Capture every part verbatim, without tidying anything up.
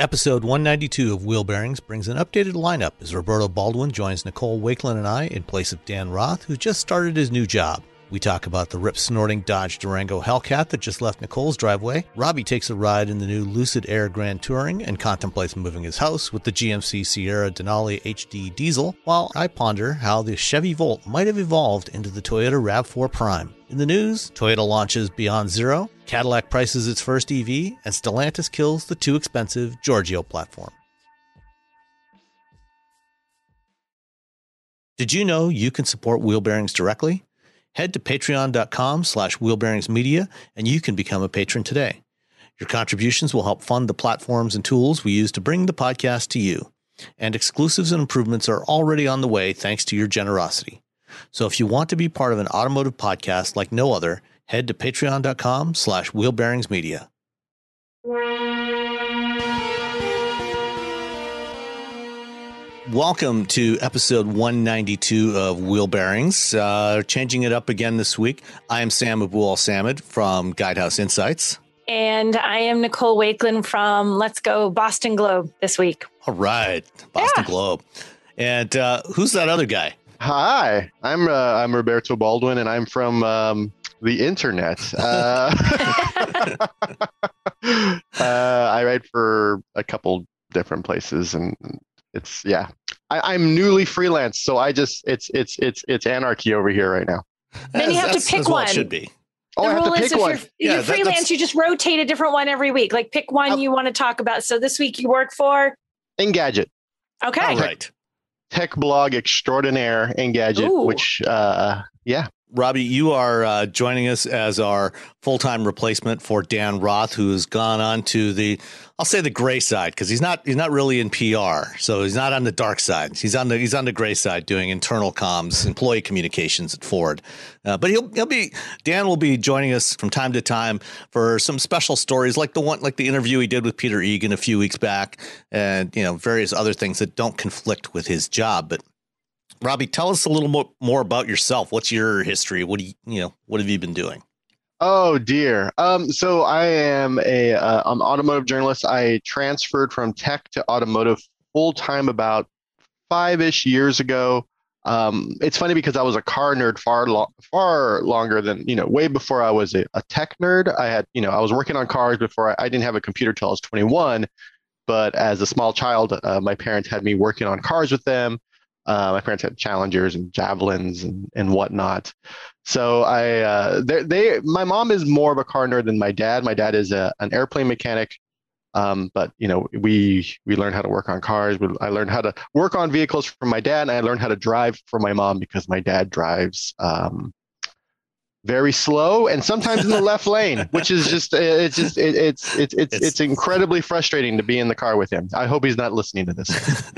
Episode one ninety-two of Wheel Bearings brings an updated lineup as Roberto Baldwin joins Nicole Wakelin and I in place of Dan Roth, who just started his new job. We talk about the rip-snorting Dodge Durango Hellcat that just left Nicole's driveway. Robbie takes a ride in the new Lucid Air Grand Touring and contemplates moving his house with the G M C Sierra Denali H D diesel, while I ponder how the Chevy Volt might have evolved into the Toyota RAV four Prime. In the news, Toyota launches Beyond Zero, Cadillac prices its first E V, and Stellantis kills the too expensive Giorgio platform. Did you know you can support Wheel Bearings directly? Head to patreon.com slash wheelbearingsmedia and you can become a patron today. Your contributions will help fund the platforms and tools we use to bring the podcast to you. And exclusives and improvements are already on the way thanks to your generosity. So if you want to be part of an automotive podcast like no other, head to patreon.com slash wheelbearingsmedia. Welcome to episode one ninety-two of Wheel Bearings. Uh, changing it up again this week. I am Sam Abu-Al-Samad from Guidehouse Insights. And I am Nicole Wakelin from Let's Go Boston Globe this week. All right. Boston yeah. Globe. And uh, who's that other guy? Hi, I'm uh, I'm Roberto Baldwin, and I'm from um, the internet. Uh, uh, I write for a couple different places, and it's yeah. I, I'm newly freelance, so I just it's it's it's it's anarchy over here right now. Then you have to pick one. It should be. Oh, the I have rule to is pick if one. you're, Yeah, you're that, freelance, that's... you just rotate a different one every week. Like pick one oh. you want to talk about. So this week you work for Engadget. Okay. All right. Tech blog extraordinaire Engadget, Ooh. which uh, yeah. Robbie, you are uh, joining us as our full-time replacement for Dan Roth, who has gone on to the, I'll say the gray side, because he's not he's not really in P R, so he's not on the dark side. He's on the he's on the gray side doing internal comms, employee communications at Ford. Uh, but he'll he'll be Dan will be joining us from time to time for some special stories, like the one like the interview he did with Peter Egan a few weeks back, and you know various other things that don't conflict with his job, but. Robbie, tell us a little more, more about yourself. What's your history? What do you, you know, what have you been doing? Oh dear. Um, so I am a uh, I'm an automotive journalist. I transferred from tech to automotive full time about five-ish years ago. Um, it's funny because I was a car nerd far lo- far longer than, you know, way before I was a, a tech nerd. I had, you know, I was working on cars before I, I didn't have a computer till I was twenty-one. But as a small child, uh, my parents had me working on cars with them. Uh, my parents had Challengers and Javelins and, and whatnot. So I, uh, they, they, my mom is more of a car nerd than my dad. My dad is a, an airplane mechanic. Um, but you know, we, we learned how to work on cars. I learned how to work on vehicles from my dad, and I learned how to drive from my mom because my dad drives, um, very slow and sometimes in the left lane, which is just, it's just, it, it's, it's, it's, it's, it's incredibly frustrating to be in the car with him. I hope he's not listening to this.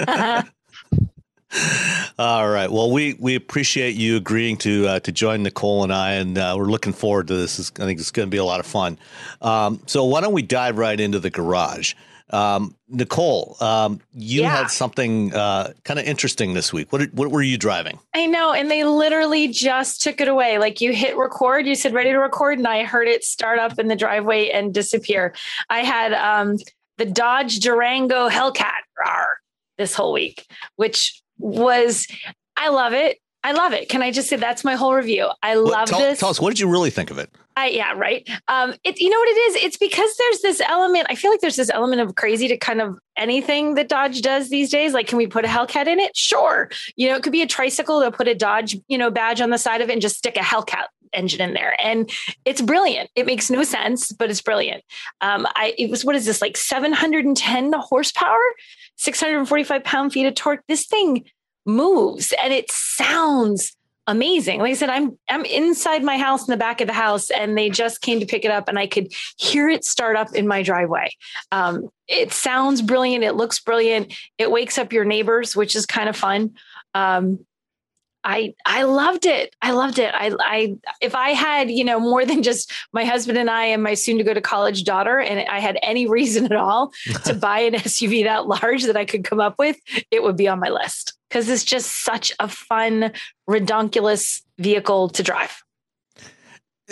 All right. Well, we, we appreciate you agreeing to uh, to join Nicole and I, and uh, we're looking forward to this. I think it's going to be a lot of fun. Um, so why don't we dive right into the garage? Um, Nicole, um, you yeah. had something uh, kind of interesting this week. What what were you driving? I know. And they literally just took it away. Like you hit record, you said ready to record, and I heard it start up in the driveway and disappear. I had um, the Dodge Durango Hellcat rawr, this whole week, which was, I love it. I love it. Can I just say that's my whole review? I well, love tell, this. Tell us, what did you really think of it? I, yeah, right. Um, it, you know what it is? It's because there's this element. I feel like there's this element of crazy to kind of anything that Dodge does these days. Like, can we put a Hellcat in it? Sure. You know, it could be a tricycle. They'll put a Dodge, you know, badge on the side of it and just stick a Hellcat engine in there. And it's brilliant. It makes no sense, but it's brilliant. Um, I, it was, what is this? Like seven hundred ten horsepower, six hundred forty-five pound feet of torque. This thing moves and it sounds amazing. Like I said, I'm I'm inside my house in the back of the house, and they just came to pick it up, and I could hear it start up in my driveway. Um, it sounds brilliant. It looks brilliant. It wakes up your neighbors, which is kind of fun. Um, I I loved it. I loved it. I I if I had, you know, more than just my husband and I and my soon to go to college daughter, and I had any reason at all to buy an S U V that large that I could come up with, it would be on my list, because it's just such a fun, redonkulous vehicle to drive.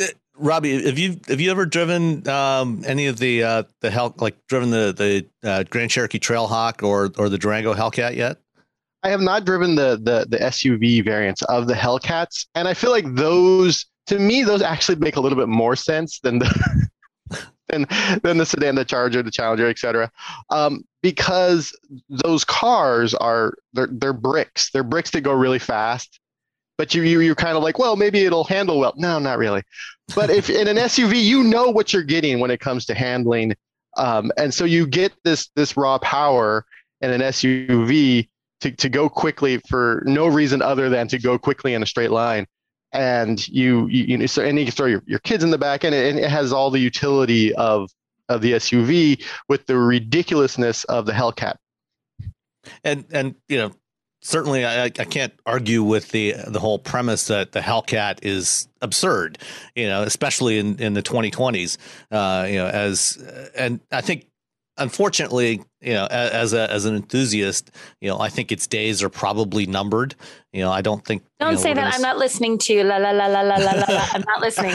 Robbie, have you have you ever driven um, any of the uh, the Hell like driven the the uh, Grand Cherokee Trailhawk or or the Durango Hellcat yet? I have not driven the the the S U V variants of the Hellcats, and I feel like those, to me, those actually make a little bit more sense than the than than the sedan, the Charger, the Challenger, et cetera. Um, because those cars are they're they're bricks. They're bricks that go really fast. But you, you, you're kind of like, well, maybe it'll handle well. No, not really. But if in an S U V, you know what you're getting when it comes to handling. Um, and so you get this this raw power in an S U V to, to go quickly for no reason other than to go quickly in a straight line. And you, you, you know, so, and you can throw your, your kids in the back, and it, and it has all the utility of, of the S U V with the ridiculousness of the Hellcat. And, and, you know, certainly, I, I can't argue with the the whole premise that the Hellcat is absurd, you know, especially in, in the twenty twenties, uh, you know, as and I think, unfortunately, you know, as a as an enthusiast, you know, I think its days are probably numbered. You know, I don't think. Don't you know, say that. I'm not listening to you. La la la la la la la. I'm not listening.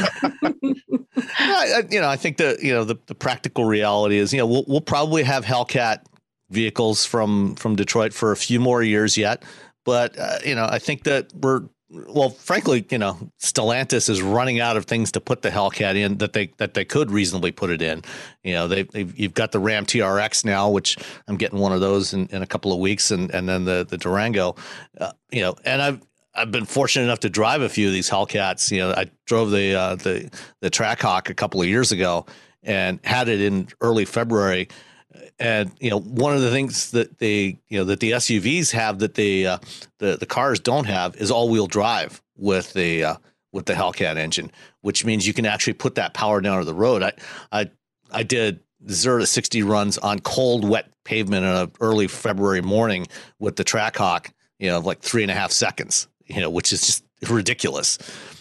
I, you know, I think that, you know, the, the practical reality is, you know, we'll we'll probably have Hellcat vehicles from from Detroit for a few more years yet, but uh, you know, I think that we're well, frankly, you know, Stellantis is running out of things to put the Hellcat in that they that they could reasonably put it in. You know, they they've, you've got the Ram T R X now, which I'm getting one of those in, in a couple of weeks, and and then the the Durango, uh, you know, and I've I've been fortunate enough to drive a few of these Hellcats. You know, I drove the uh, the the Trackhawk a couple of years ago and had it in early February. And, you know, one of the things that they, you know, that the S U Vs have that the uh, the the cars don't have is all wheel drive with the uh, with the Hellcat engine, which means you can actually put that power down to the road. I I I did zero to sixty runs on cold, wet pavement in an early February morning with the Trackhawk, you know, like three and a half seconds, you know, which is just ridiculous.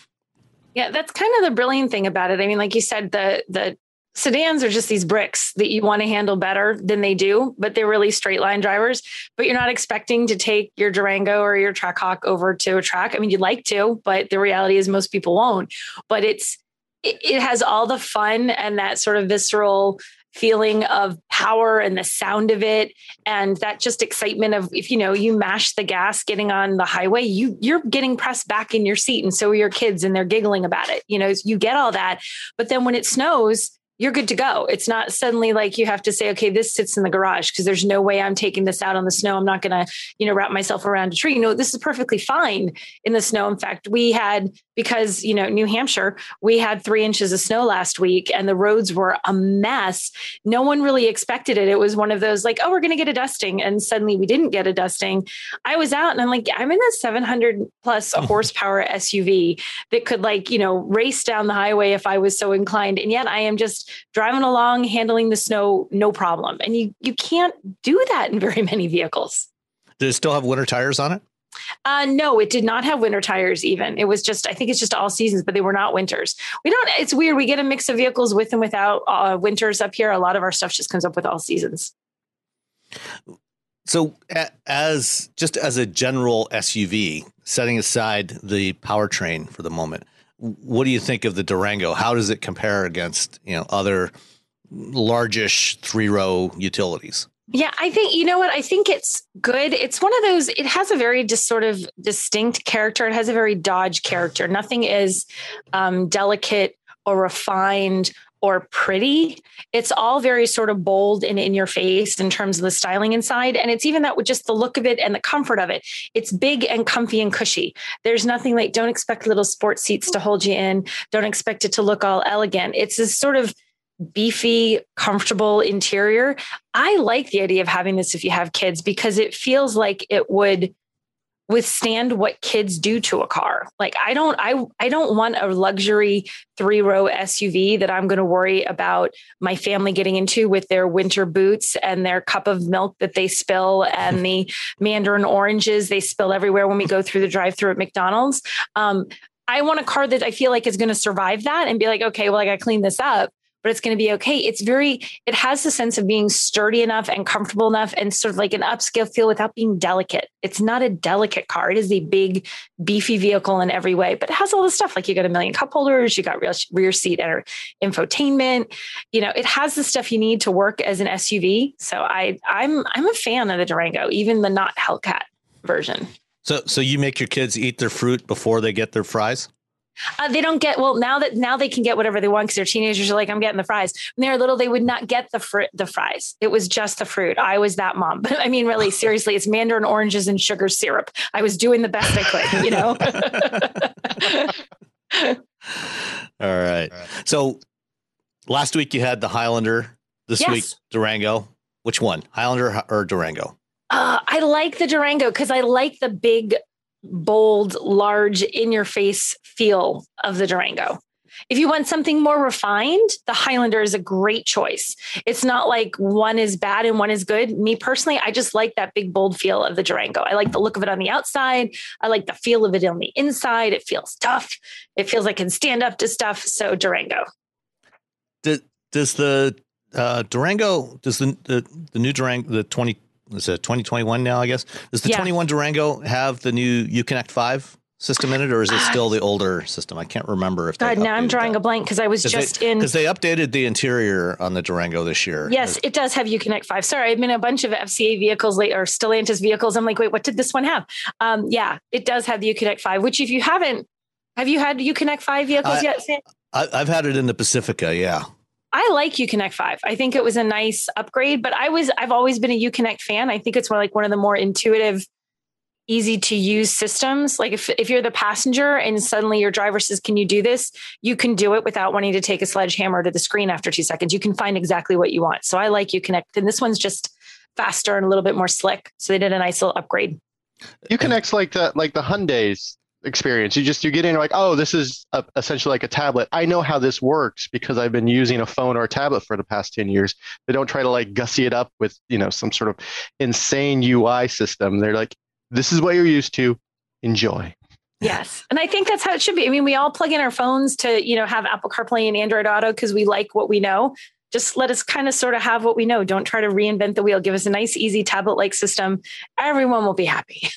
Yeah, that's kind of the brilliant thing about it. I mean, like you said, the the sedans are just these bricks that you want to handle better than they do, but they're really straight line drivers. But you're not expecting to take your Durango or your Trackhawk over to a track. I mean, you'd like to, but the reality is most people won't. But it's it, it has all the fun and that sort of visceral feeling of power and the sound of it. And that just excitement of, if, you know, you mash the gas getting on the highway, you you're getting pressed back in your seat. And so are your kids, and they're giggling about it. You know, you get all that. But then when it snows, you're good to go. It's not suddenly like you have to say, okay, this sits in the garage because there's no way I'm taking this out on the snow. I'm not going to, you know, wrap myself around a tree. You know, this is perfectly fine in the snow. In fact, we had, because, you know, New Hampshire, we had three inches of snow last week and the roads were a mess. No one really expected it. It was one of those like, oh, we're going to get a dusting. And suddenly we didn't get a dusting. I was out and I'm like, I'm in a seven hundred plus horsepower S U V that could, like, you know, race down the highway if I was so inclined. And yet I am just driving along, handling the snow, no problem. And you you can't do that in very many vehicles. Does it still have winter tires on it? Uh, no, it did not have winter tires even. It was just, I think it's just all seasons, but they were not winters. We don't, it's weird. We get a mix of vehicles with and without uh, winters up here. A lot of our stuff just comes up with all seasons. So as just as a general S U V, setting aside the powertrain for the moment, what do you think of the Durango? How does it compare against, you know, other largish three row utilities? Yeah, I think, you know what? I think it's good. It's one of those, it has a very just sort of distinct character. It has a very Dodge character. Nothing is um, delicate or refined or pretty. It's all very sort of bold and in your face in terms of the styling inside. And it's even that with just the look of it and the comfort of it. It's big and comfy and cushy. There's nothing like, don't expect little sports seats to hold you in. Don't expect it to look all elegant. It's this sort of beefy, comfortable interior. I like the idea of having this if you have kids, because it feels like it would withstand what kids do to a car. Like I don't, I, I don't want a luxury three row S U V that I'm going to worry about my family getting into with their winter boots and their cup of milk that they spill and the mandarin oranges they spill everywhere when we go through the drive-thru at McDonald's. Um, I want a car that I feel like is going to survive that and be like, okay, well, I got to clean this up, but it's going to be okay. It's very, it has the sense of being sturdy enough and comfortable enough and sort of like an upscale feel without being delicate. It's not a delicate car. It is a big, beefy vehicle in every way, but it has all the stuff. Like you got a million cup holders, you got rear, rear seat or infotainment. You know, it has the stuff you need to work as an S U V. So I, I'm, I'm a fan of the Durango, even the not Hellcat version. So, so you make your kids eat their fruit before they get their fries? Uh, they don't get, well, now that now they can get whatever they want because they're teenagers are like, I'm getting the fries. When they were little, they would not get the fruit, the fries. It was just the fruit. I was that mom. But I mean, really, seriously, it's mandarin oranges and sugar syrup. I was doing the best I could, you know? All right. So last week you had the Highlander, this Yes. week Durango. Which one? Highlander or Durango? Uh, I like the Durango because I like the big, bold, large, in your face feel of the Durango. If you want something more refined, the Highlander is a great choice. It's not like one is bad and one is good. Me personally, I just like that big, bold feel of the Durango. I like the look of it on the outside. I like the feel of it on the inside. It feels tough. It feels like it can stand up to stuff. So Durango. Does, does the uh, Durango, does the, the, the new Durango, the twenty, is it twenty twenty-one now, I guess? Does the Yeah. twenty-one Durango have the new Uconnect five system in it, or is it still the older system? I can't remember if they God, now I'm updated drawing that. a blank because I was just they, in. Because they updated the interior on the Durango this year. Yes, it does have Uconnect five. Sorry, I've been a bunch of F C A vehicles late or Stellantis vehicles. I'm like, wait, what did this one have? Um, yeah, it does have the Uconnect five, which if you haven't, have you had Uconnect five vehicles I- yet, Sam? I, I've had it in the Pacifica. Yeah. I like Uconnect five. I think it was a nice upgrade, but I was, I've always been a Uconnect fan. I think it's more like one of the more intuitive, easy to use systems. Like if, if you're the passenger and suddenly your driver says, can you do this? You can do it without wanting to take a sledgehammer to the screen after two seconds. You can find exactly what you want. So I like Uconnect. And this one's just faster and a little bit more slick. So they did a nice little upgrade. Uconnect's like the like the Hyundai's experience. You just you get in, you're like, oh, this is a, essentially like a tablet. I know how this works because I've been using a phone or a tablet for the past ten years. They don't try to like gussy it up with, you know, some sort of insane U I system. They're like, this is what you're used to. Enjoy. Yes. And I think that's how it should be. I mean, we all plug in our phones to, you know, have Apple CarPlay and Android Auto because we like what we know. Just let us kind of sort of have what we know. Don't try to reinvent the wheel. Give us a nice, easy tablet-like system. Everyone will be happy.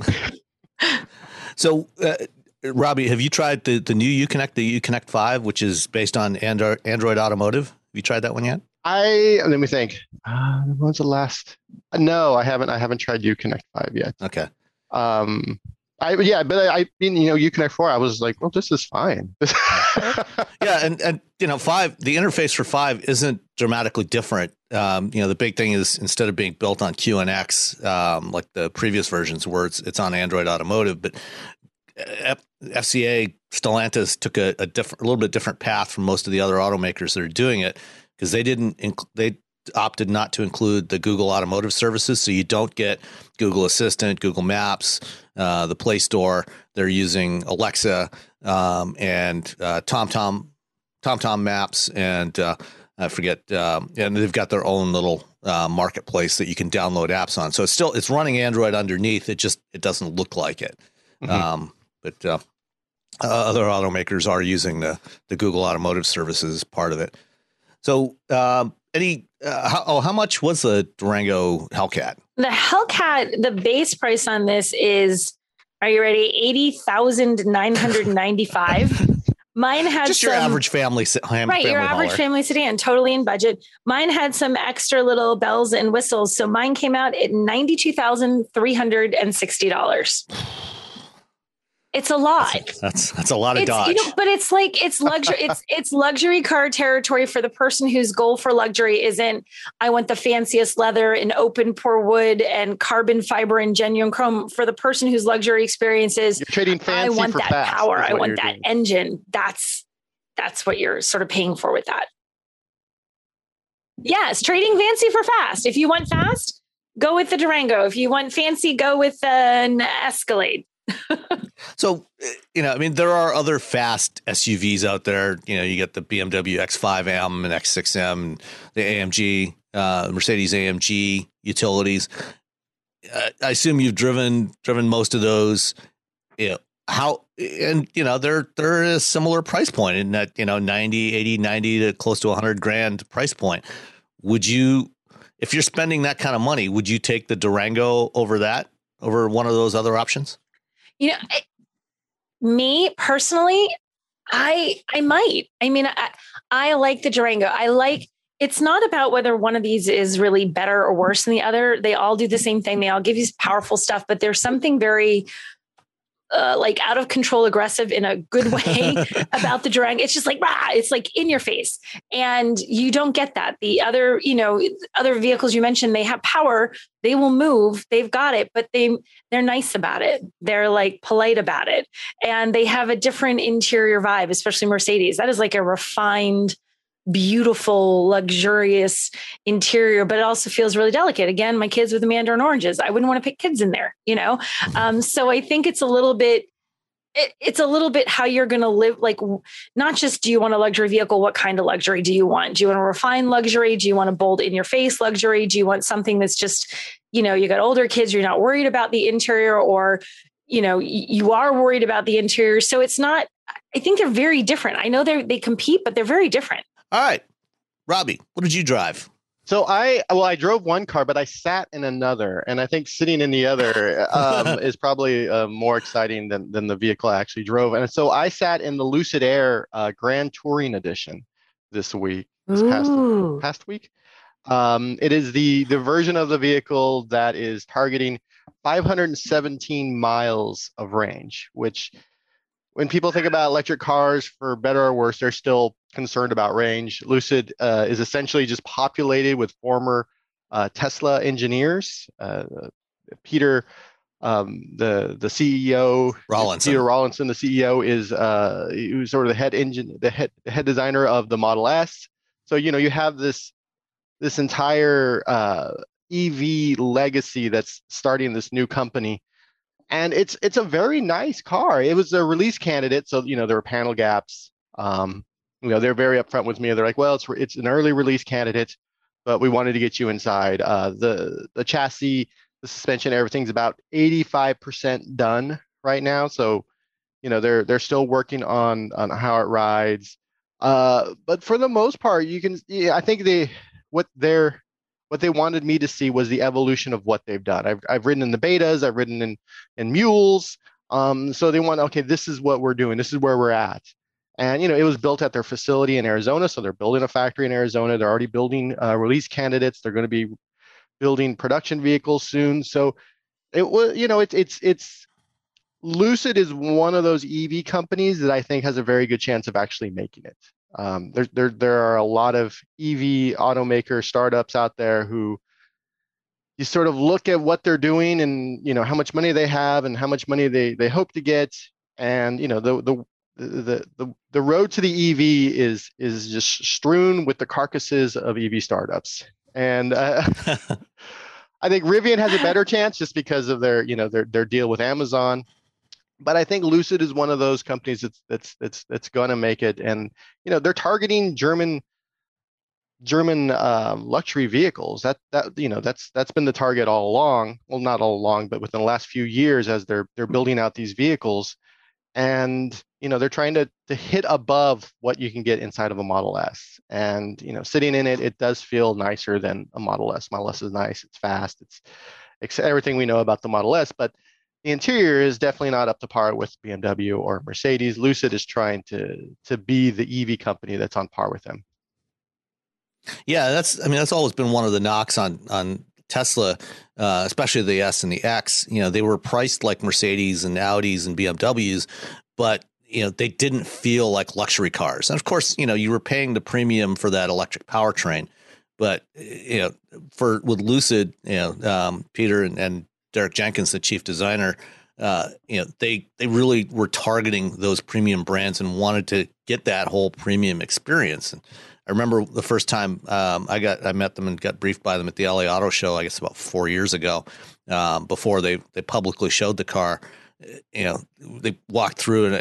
So, uh, Robbie, have you tried the, the new Uconnect, the Uconnect five, which is based on Android, Android Automotive? Have you tried that one yet? I let me think. Uh, when's the last? No, I haven't. I haven't tried Uconnect five yet. Okay. Um, I yeah, but I, I mean, you know, Uconnect four. I was like, well, this is fine. Yeah, and and you know, five, the interface for five isn't dramatically different. Um, you know, the big thing is instead of being built on Q N X, um, like the previous versions where it's it's on Android Automotive, but F- FCA Stellantis took a, a different, a little bit different path from most of the other automakers that are doing it because they didn't inc- they opted not to include the Google Automotive Services, so you don't get Google Assistant, Google Maps, uh, the Play Store. They're using Alexa um, and uh, TomTom, TomTom Maps, and uh, I forget. Um, and they've got their own little uh, marketplace that you can download apps on. So it's still it's running Android underneath. It just it doesn't look like it. Mm-hmm. Um, but uh, uh, other automakers are using the the Google Automotive Services as part of it. So um, any uh, how, oh how much was the Durango Hellcat? The Hellcat, the base price on this is, are you ready? eighty thousand nine hundred ninety-five. Mine had just some, your average family, right? Right, your average hauler. family sedan, totally in budget. Mine had some extra little bells and whistles, so mine came out at ninety-two thousand three hundred sixty dollars. It's a lot. That's that's, that's a lot of It's, Dodge. you know, but it's like it's luxury. it's it's luxury car territory for the person whose goal for luxury isn't I want the fanciest leather and open pore wood and carbon fiber and genuine chrome. For the person whose luxury experience is You're trading fancy I want for that fast, power. is I what want you're that doing. engine. That's that's what you're sort of paying for with that. Yes, trading fancy for fast. If you want fast, go with the Durango. If you want fancy, go with an Escalade. So, you know, I mean, there are other fast S U Vs out there. You know, you get the B M W X five M and X six M, the A M G, uh, Mercedes A M G utilities. Uh, I assume you've driven driven most of those. You know, how, and, you know, they're, they're a similar price point in that, you know, ninety, eighty, ninety to close to a hundred grand price point. Would you, if you're spending that kind of money, would you take the Durango over that, over one of those other options? You know, I, me personally, I, I might, I mean, I, I like the Durango. I like, it's not about whether one of these is really better or worse than the other. They all do the same thing. They all give you powerful stuff, but there's something very uh, like out of control, aggressive in a good way about the Durango. It's just like, rah, it's like in your face. And you don't get that. The other, you know, other vehicles you mentioned, they have power, they will move, they've got it, but they, they're nice about it. They're like polite about it. And they have a different interior vibe, especially Mercedes. That is like a refined, beautiful, luxurious interior, but it also feels really delicate. Again, my kids with the mandarin oranges, I wouldn't want to pick kids in there, you know? Um, so I think it's a little bit, it, it's a little bit how you're going to live. Like, not just, do you want a luxury vehicle? What kind of luxury do you want? Do you want a refined luxury? Do you want a bold in your face luxury? Do you want something that's just, you know, you got older kids, you're not worried about the interior, or, you know, you are worried about the interior. So it's not, I think they're very different. I know they they compete, but they're very different. All right, Robbie, what did you drive? So I, well, I drove one car, but I sat in another, and I think sitting in the other um, is probably uh, more exciting than than the vehicle I actually drove. And so I sat in the Lucid Air uh, Grand Touring Edition this week, this past, past week. Um, it is the the version of the vehicle that is targeting five hundred seventeen miles of range, which, when people think about electric cars, for better or worse, they're still concerned about range. Lucid uh, is essentially just populated with former uh, Tesla engineers. Uh, Peter, um, the the C E O, Rawlinson. Peter Rawlinson, the C E O, is uh, he was sort of the head engine, the head head designer of the Model S. So you know you have this this entire uh, E V legacy that's starting this new company. And it's it's a very nice car. It was a release candidate, so you know there were panel gaps. Um, you know they're very upfront with me. They're like, well, it's it's an early release candidate, but we wanted to get you inside. Uh, the the chassis, the suspension, everything's about eighty-five percent done right now. So you know they're they're still working on on how it rides. Uh, but for the most part, you can. Yeah, I think they what they're. What they wanted me to see was the evolution of what they've done. I've I've ridden in the betas, I've ridden in in mules. Um, so they want, okay, this is what we're doing. This is where we're at. And you know, it was built at their facility in Arizona, so they're building a factory in Arizona. They're already building uh, release candidates. They're going to be building production vehicles soon. So it was, you know, it's it's it's Lucid is one of those E V companies that I think has a very good chance of actually making it. Um, there, there, there are a lot of E V automaker startups out there who you sort of look at what they're doing and, you know, how much money they have and how much money they, they hope to get. And, you know, the, the, the, the, the road to the E V is, is just strewn with the carcasses of E V startups. And uh, I think Rivian has a better chance just because of their, you know, their, their deal with Amazon. But I think Lucid is one of those companies that's that's that's that's going to make it, and you know they're targeting German German um, luxury vehicles. That that you know that's that's been the target all along. Well, not all along, but within the last few years, as they're they're building out these vehicles, and you know they're trying to to hit above what you can get inside of a Model S. And you know sitting in it, it does feel nicer than a Model S. Model S is nice. It's fast. It's, it's everything we know about the Model S, but the interior is definitely not up to par with B M W or Mercedes. Lucid is trying to to be the E V company that's on par with them. Yeah, that's I mean that's always been one of the knocks on on Tesla, uh, especially the S and the X. You know, they were priced like Mercedes and Audis and B M Ws, but you know they didn't feel like luxury cars. And of course, you know you were paying the premium for that electric powertrain, but you know for with Lucid, you know um, Peter and, and Derek Jenkins, the chief designer, uh, you know, they they really were targeting those premium brands and wanted to get that whole premium experience. And I remember the first time um, I got I met them and got briefed by them at the L A Auto Show, I guess about four years ago, um, before they they publicly showed the car. You know, they walked through and it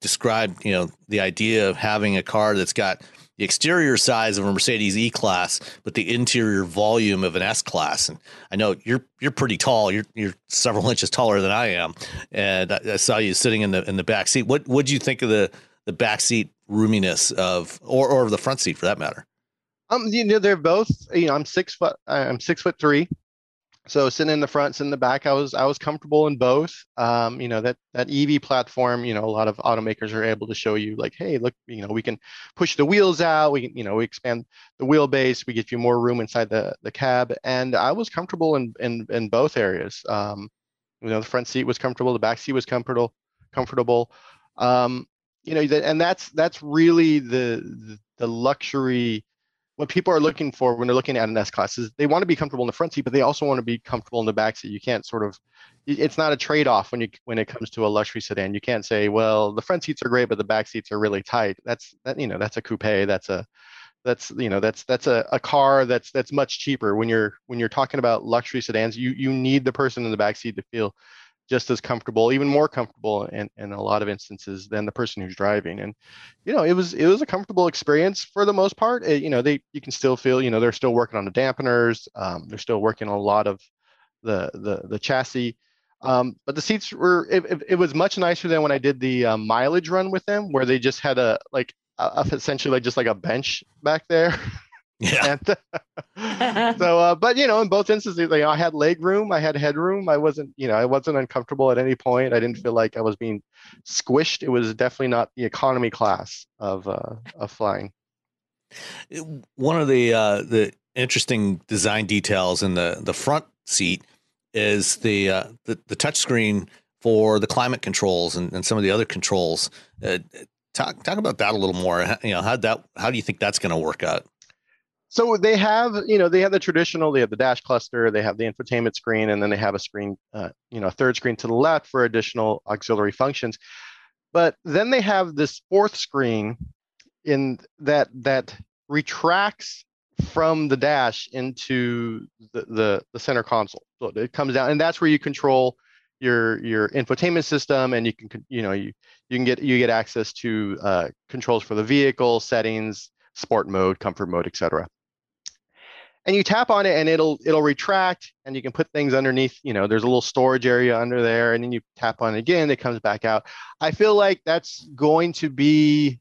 described, you know, the idea of having a car that's got the exterior size of a Mercedes E-Class, but the interior volume of an S-Class. And I know you're you're pretty tall. You're you're several inches taller than I am, and I, I saw you sitting in the in the back seat. What what did you think of the the back seat roominess of, or or the front seat for that matter? Um, you know, they're both. You know, I'm six foot. I'm six foot three. So sitting in the front, sitting in the back, I was I was comfortable in both. Um, you know, that that E V platform, you know, a lot of automakers are able to show you like, hey, look, you know, we can push the wheels out, we can, you know, we expand the wheelbase, we give you more room inside the the cab. And I was comfortable in in in both areas. Um, you know, the front seat was comfortable, the back seat was comfortable, comfortable. Um, you know, and that's that's really the the, the luxury. What people are looking for when they're looking at an S-Class is they want to be comfortable in the front seat, but they also want to be comfortable in the back seat. You can't sort of, it's not a trade-off when you when it comes to a luxury sedan. You can't say, well, the front seats are great, but the back seats are really tight. That's that, you know, that's a coupe. That's a, that's you know, that's that's a, a car that's that's much cheaper. When you're when you're talking about luxury sedans, you you need the person in the back seat to feel just as comfortable, even more comfortable in, in a lot of instances than the person who's driving. And, you know, it was it was a comfortable experience for the most part. It, you know, they you can still feel, you know, they're still working on the dampeners. Um, they're still working on a lot of the the the chassis. Um, but the seats were, it, it, it was much nicer than when I did the uh, mileage run with them, where they just had a, like, a, essentially like just like a bench back there. Yeah. And, so, uh, but you know, in both instances, you know, I had leg room, I had headroom. I wasn't, you know, I wasn't uncomfortable at any point. I didn't feel like I was being squished. It was definitely not the economy class of uh, of flying. One of the uh, the interesting design details in the the front seat is the uh, the, the touch screen for the climate controls and, and some of the other controls. Uh, talk talk about that a little more. You know, how that how do you think that's going to work out? So they have, you know, they have the traditional, they have the dash cluster, they have the infotainment screen, and then they have a screen, uh, you know, a third screen to the left for additional auxiliary functions. But then they have this fourth screen in that that retracts from the dash into the, the, the center console. So it comes down, and that's where you control your your infotainment system, and you can, you know, you you can get you get access to uh, controls for the vehicle, settings, sport mode, comfort mode, et cetera. And you tap on it and it'll it'll retract, and you can put things underneath. You know, there's a little storage area under there, and then you tap on it again, it comes back out. I feel like that's going to be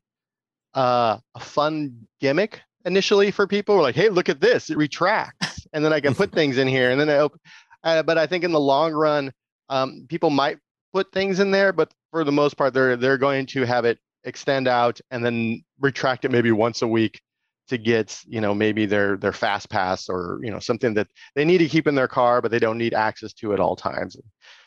uh, a fun gimmick initially for people. We're like, hey, look at this, it retracts, and then I can put things in here, and then I open. Uh, but I think in the long run, um, people might put things in there, but for the most part, they're they're going to have it extend out and then retract it maybe once a week to get, you know, maybe their their fast pass, or, you know, something that they need to keep in their car, but they don't need access to at all times.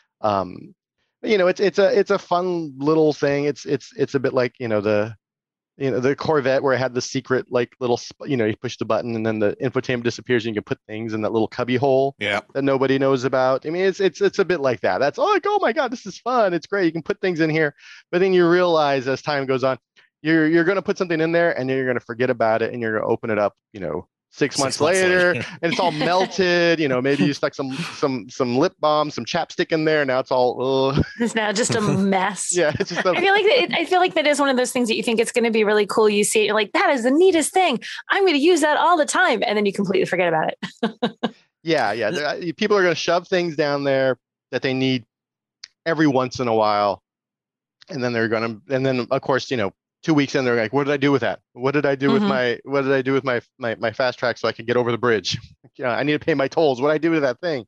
Um, you know, it's it's a it's a fun little thing. It's it's it's a bit like, you know, the you know the Corvette, where it had the secret, like, little, you know, you push the button and then the infotainment disappears and you can put things in that little cubby hole. Yeah. That nobody knows about. I mean, it's it's it's a bit like that. That's, oh, like, oh my God, this is fun. It's great. You can put things in here, but then you realize as time goes on, you're you're going to put something in there and then you're going to forget about it, and you're going to open it up, you know, six, six months, months later, later. And it's all melted. You know, maybe you stuck some some some lip balm, some chapstick in there. Now it's all. Ugh. It's now just a mess. Yeah, it's just. A, I feel like it, I feel like that is one of those things that you think it's going to be really cool. You see it, you're like, that is the neatest thing. I'm going to use that all the time, and then you completely forget about it. yeah, yeah. People are going to shove things down there that they need every once in a while, and then they're going to, and then of course, you know, two weeks in, they're like, what did I do with that? What did I do mm-hmm. with my, what did I do with my, my, my fast track so I could get over the bridge? Yeah, I need to pay my tolls. What did I do with that thing?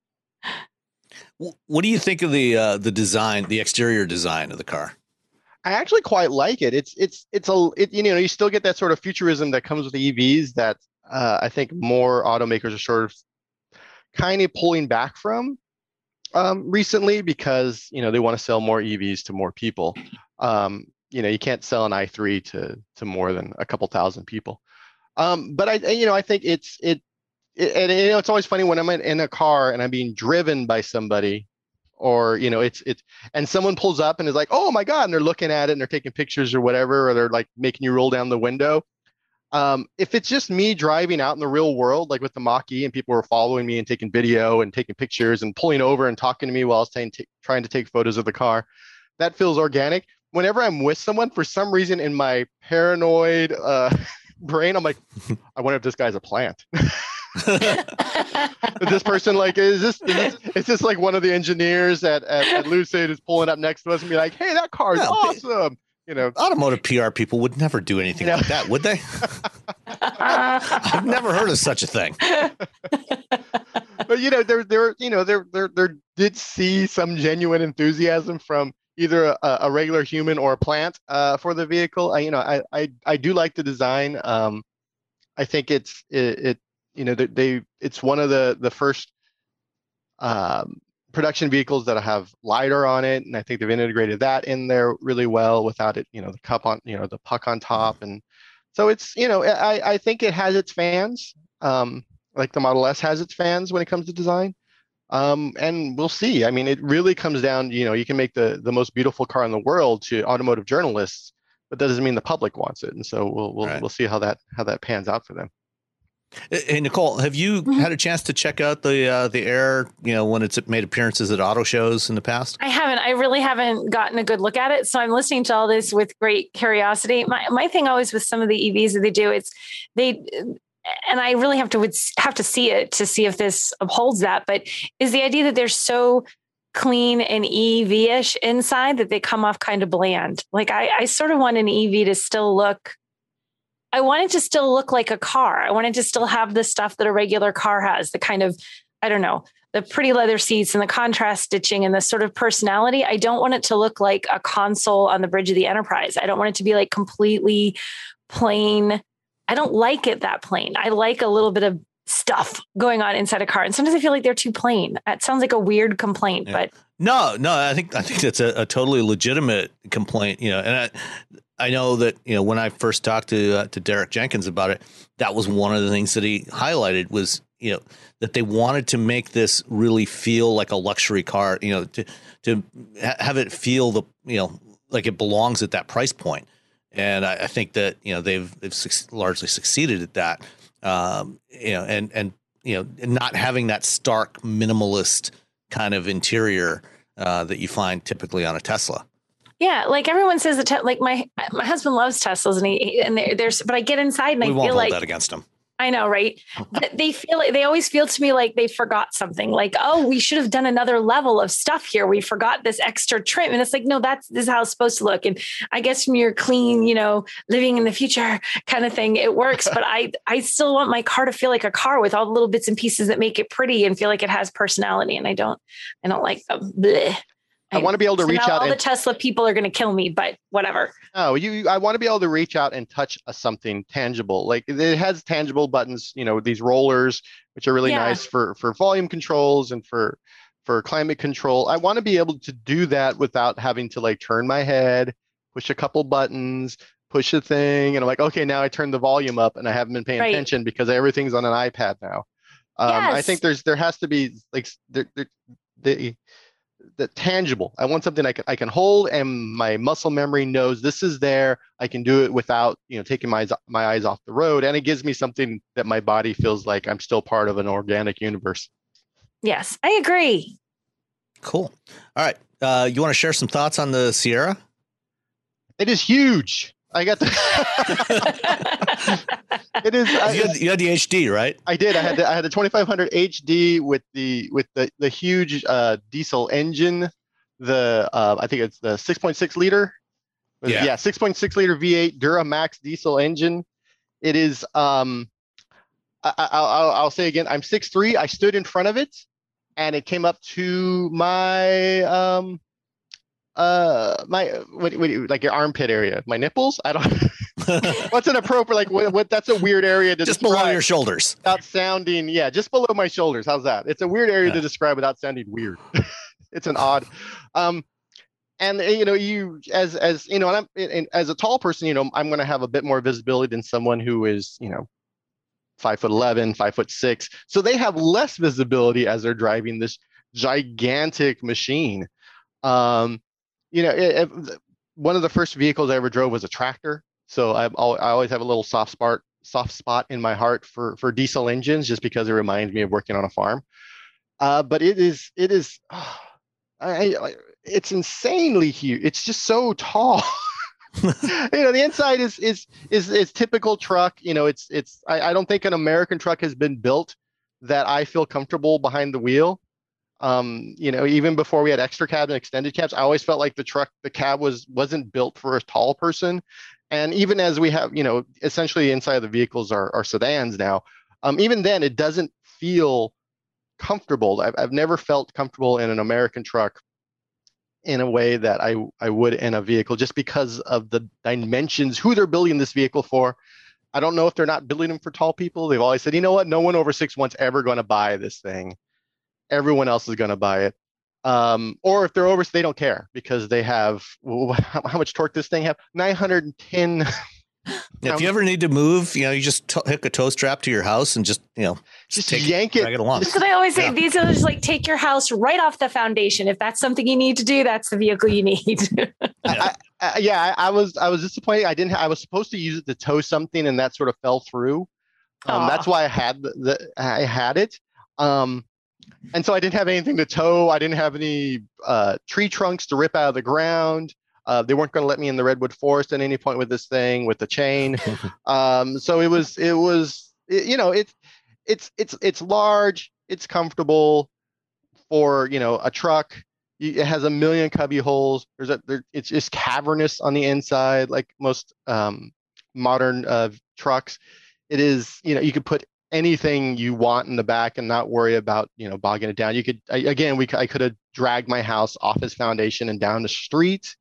What do you think of the, uh, the design, the exterior design of the car? I actually quite like it. It's, it's, it's a, it, you know, you still get that sort of futurism that comes with E Vs that uh, I think more automakers are sort of kind of pulling back from um, recently, because, you know, they want to sell more E Vs to more people. Um, You know, you can't sell an i three to to more than a couple thousand people. Um, but I, you know, I think it's it, it and you know, it's always funny when I'm in, in a car and I'm being driven by somebody, or, you know, it's it's and someone pulls up and is like, oh my God, and they're looking at it and they're taking pictures or whatever, or they're like making you roll down the window. Um, if it's just me driving out in the real world, like with the Mach-E, and people were following me and taking video and taking pictures and pulling over and talking to me while I was t- t- trying to take photos of the car, that feels organic. whenever I'm with someone, for some reason in my paranoid uh, brain, I'm like, I wonder if this guy's a plant. Is this person like, is this, is this, is this like one of the engineers at, at, at Lucid is pulling up next to us and be like, hey, that car is yeah, awesome. You know, automotive P R people would never do anything you know? like that, would they? I've never heard of such a thing. But you know, there, there, you know, there, there, there did see some genuine enthusiasm from either a, a regular human or a plant uh, for the vehicle. I, you know, I, I, I do like the design. Um, I think it's, it, it you know, they, they, it's one of the the first um, production vehicles that have LiDAR on it, and I think they've integrated that in there really well without it, you know, the cup on, you know, the puck on top, and so it's, you know, I, I think it has its fans. Um, like the Model S has its fans when it comes to design. Um, and we'll see. I mean, it really comes down, you know, you can make the, the most beautiful car in the world to automotive journalists, but that doesn't mean the public wants it. And so we'll, we'll, right. we'll see how that, how that pans out for them. Hey, Nicole, have you mm-hmm. had a chance to check out the, uh, the Air, you know, when it's made appearances at auto shows in the past? I haven't, I really haven't gotten a good look at it. So I'm listening to all this with great curiosity. My, my thing always with some of the E Vs that they do, it's they, and I really have to have to see it to see if this upholds that, but is the idea that they're so clean and E V-ish inside that they come off kind of bland. Like I, I sort of want an E V to still look, I want it to still look like a car. I want it to still have the stuff that a regular car has, the kind of, I don't know, the pretty leather seats and the contrast stitching and the sort of personality. I don't want it to look like a console on the bridge of the Enterprise. I don't want it to be like completely plain. I don't like it that plain. I like a little bit of stuff going on inside a car. And sometimes I feel like they're too plain. That sounds like a weird complaint, yeah. but no, no, I think, I think that's a, a totally legitimate complaint, you know, and I, I know that, you know, when I first talked to, uh, to Derek Jenkins about it, that was one of the things that he highlighted was, you know, that they wanted to make this really feel like a luxury car, you know, to, to have it feel the, you know, like it belongs at that price point. And I, I think that, you know, they've, they've su- largely succeeded at that, um, you know, and, and, you know, not having that stark minimalist kind of interior uh, that you find typically on a Tesla. Yeah. Like everyone says that, te- like my, my husband loves Teslas and he, and there's, but I get inside and we I won't feel hold like that against him. I know, right? But they feel like they always feel to me like they forgot something. Like, oh, we should have done another level of stuff here. We forgot this extra trim, and it's like, no, that's this is how it's supposed to look. And I guess when you're clean, you know, living in the future kind of thing, it works. But I, I still want my car to feel like a car with all the little bits and pieces that make it pretty and feel like it has personality. And I don't, I don't like them. Blech. I want to be able to so reach out. All and, the Tesla people are going to kill me, but whatever. Oh, you! I want to be able to reach out and touch a, something tangible. Like it has tangible buttons, you know, these rollers, which are really yeah. nice for for volume controls and for for climate control. I want to be able to do that without having to like turn my head, push a couple buttons, push a thing, and I'm like, okay, now I turn the volume up, and I haven't been paying right. attention because everything's on an iPad now. Um, yes. I think there's there has to be like there, there, the the tangible. I want something I can I can hold, and my muscle memory knows this is there. I can do it without, you know, taking my my eyes off the road, and it gives me something that my body feels like I'm still part of an organic universe. Yes, I agree. Cool. All right, uh, you want to share some thoughts on the Sierra? It is huge. I got the. It is. I, you, had, you had the H D, right? I did. I had the, I had the twenty-five hundred H D with the with the the huge uh, diesel engine. The uh, I think it's the six point six liter. Yeah, yeah, six point six liter V eight Duramax diesel engine. It is. Um, I, I, I'll I'll say again. I'm six three. I stood in front of it, and it came up to my um. Uh, my what, what like your armpit area, my nipples. I don't. What's an appropriate like? What, what? That's a weird area to just describe below your shoulders. Without sounding, yeah, just below my shoulders. How's that? It's a weird area yeah. to describe without sounding weird. It's an odd. Um, and you know, you as as you know, and I'm and as a tall person, you know, I'm going to have a bit more visibility than someone who is, you know, five foot eleven, five foot six. So they have less visibility as they're driving this gigantic machine. Um. You know, it, it, one of the first vehicles I ever drove was a tractor. So I, I always have a little soft spot, soft spot in my heart for, for diesel engines, just because it reminds me of working on a farm. Uh, but it is, it is, oh, I, I, it's insanely huge. It's just so tall. You know, the inside is is is is typical truck. You know, it's it's I, I don't think an American truck has been built that I feel comfortable behind the wheel. Um, you know, even before we had extra cab and extended cabs, I always felt like the truck, the cab was wasn't built for a tall person. And even as we have, you know, essentially inside of the vehicles are, are sedans now, um, even then it doesn't feel comfortable. I've, I've never felt comfortable in an American truck in a way that I, I would in a vehicle, just because of the dimensions, who they're building this vehicle for. I don't know if they're not building them for tall people. They've always said, you know what, no one over six one's ever going to buy this thing. Everyone else is going to buy it. Um, or if they're over, they don't care because they have, how, how much torque this thing have? nine hundred ten. If you ever need to move, you know, you just t- hook a tow strap to your house and just, you know, just, just take yank it. Drag it along. That's what I always say. Yeah. These are just like take your house right off the foundation. If that's something you need to do, that's the vehicle you need. yeah, I, I, yeah I, I was I was disappointed. I didn't. Ha- I was supposed to use it to tow something, and that sort of fell through. Um, that's why I had the, the I had it. Um, and so I didn't have anything to tow. I didn't have any uh, tree trunks to rip out of the ground. Uh, they weren't going to let me in the redwood forest at any point with this thing with the chain. um, so it was, it was, it, you know, it's, it's, it's, it's large. It's comfortable for, you know, a truck. It has a million cubby holes. There's a, there, it's just cavernous on the inside, like most um, modern uh, trucks. It is, you know, you could put anything you want in the back and not worry about, you know, bogging it down. You could, I, again, we, I could have dragged my house off its foundation and down the street,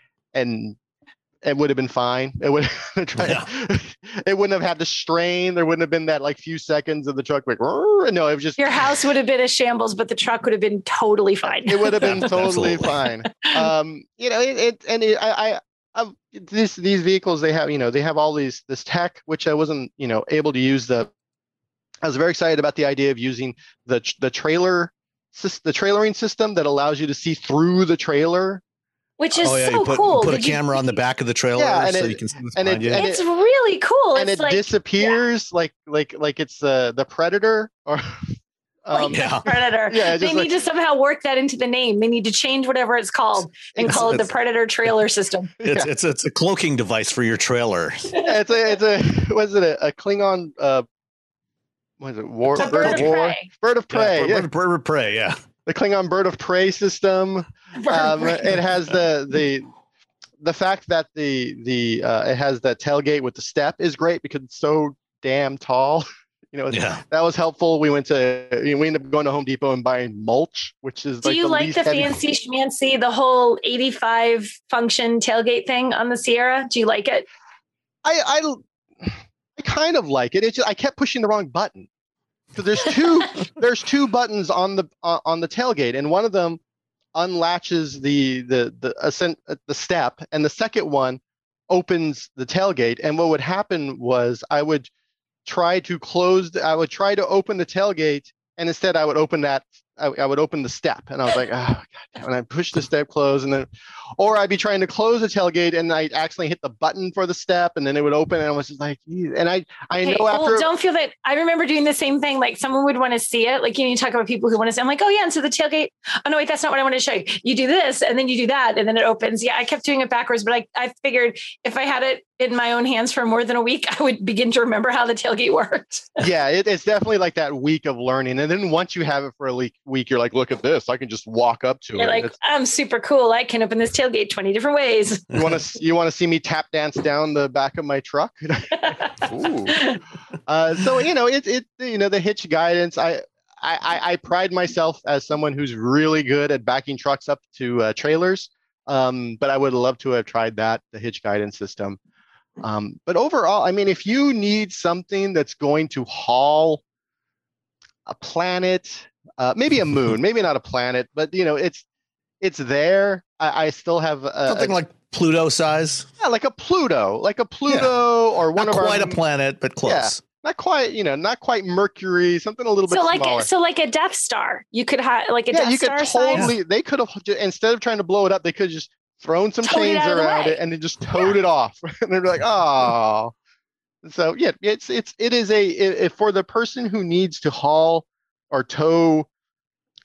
and it would have been fine. It would yeah. It wouldn't have had to strain. There wouldn't have been that like few seconds of the truck like, no, it was just, your house would have been a shambles, but the truck would have been totally fine. It would have been totally fine. Um, you know, it, it and it, I, I, I, this, these vehicles, they have, you know, they have all these, this tech, which I wasn't, you know, able to use. The, I was very excited about the idea of using the, the trailer, the trailering system that allows you to see through the trailer. Which is oh, yeah, so you put, cool. Put Did a camera you, on the back of the trailer yeah, so it, you can see what's and behind it, you. And it's it, really cool. And it's it like, disappears yeah. like like like it's uh, the Predator or um, like yeah. the Predator. Yeah, they need like, to somehow work that into the name. They need to change whatever it's called and it's, call it the Predator trailer system. It's yeah. it's it's a cloaking device for your trailer. Yeah, it's a it's a was it a, a Klingon uh what is it war bird, bird of, of war prey. bird of prey yeah, yeah. Bird, bird of prey yeah. The Klingon bird of prey system. Um, it has the the the fact that the the uh, it has the tailgate with the step is great because it's so damn tall. You know, yeah. that was helpful. We went to we ended up going to Home Depot and buying mulch, which is. Do like you the like least the heavy... fancy schmancy, the whole eighty-five function tailgate thing on the Sierra? Do you like it? I I, I kind of like it. It's just, I kept pushing the wrong button because there's two there's two buttons on the uh, on the tailgate, and one of them unlatches the the the ascent the step, and the second one opens the tailgate. And what would happen was I would try to close the, I would try to open the tailgate, and instead I would open that I, I would open the step, and I was like, oh god damn, and I push the step close, and then or I'd be trying to close the tailgate and I accidentally hit the button for the step, and then it would open, and I was just like, geez. And I I okay, know after well, don't feel that. I remember doing the same thing. Like someone would want to see it. Like, you know, you talk about people who want to see. I'm like, oh yeah, and so the tailgate. Oh no, wait, that's not what I want to show you. You do this, and then you do that, and then it opens. Yeah, I kept doing it backwards, but I I figured if I had it in my own hands for more than a week, I would begin to remember how the tailgate worked. Yeah, it, it's definitely like that week of learning, and then once you have it for a week, week you're like, look at this. I can just walk up to You're it. Like, it's, I'm super cool. I can open this tailgate twenty different ways. You want to you want to see me tap dance down the back of my truck? Ooh. Uh, so you know it it you know the hitch guidance. I, I I pride myself as someone who's really good at backing trucks up to uh, trailers. Um, but I would love to have tried that, the hitch guidance system. Um, but overall, I mean, if you need something that's going to haul a planet, uh, maybe a moon, maybe not a planet, but you know, it's it's there. I, I still have a, something a, like Pluto size. Yeah, like a Pluto, like a Pluto, yeah. or one not of quite our, a planet, but close. Yeah, not quite, you know, not quite Mercury, something a little so bit like smaller. A, so like a Death Star. You could have like a yeah, Death you Star could totally. size. They could have instead of trying to blow it up, they could have just thrown some Towed chains it around it and then just towed yeah. it off. And they're like, oh. So yeah, it's it's it is a it, for the person who needs to haul or tow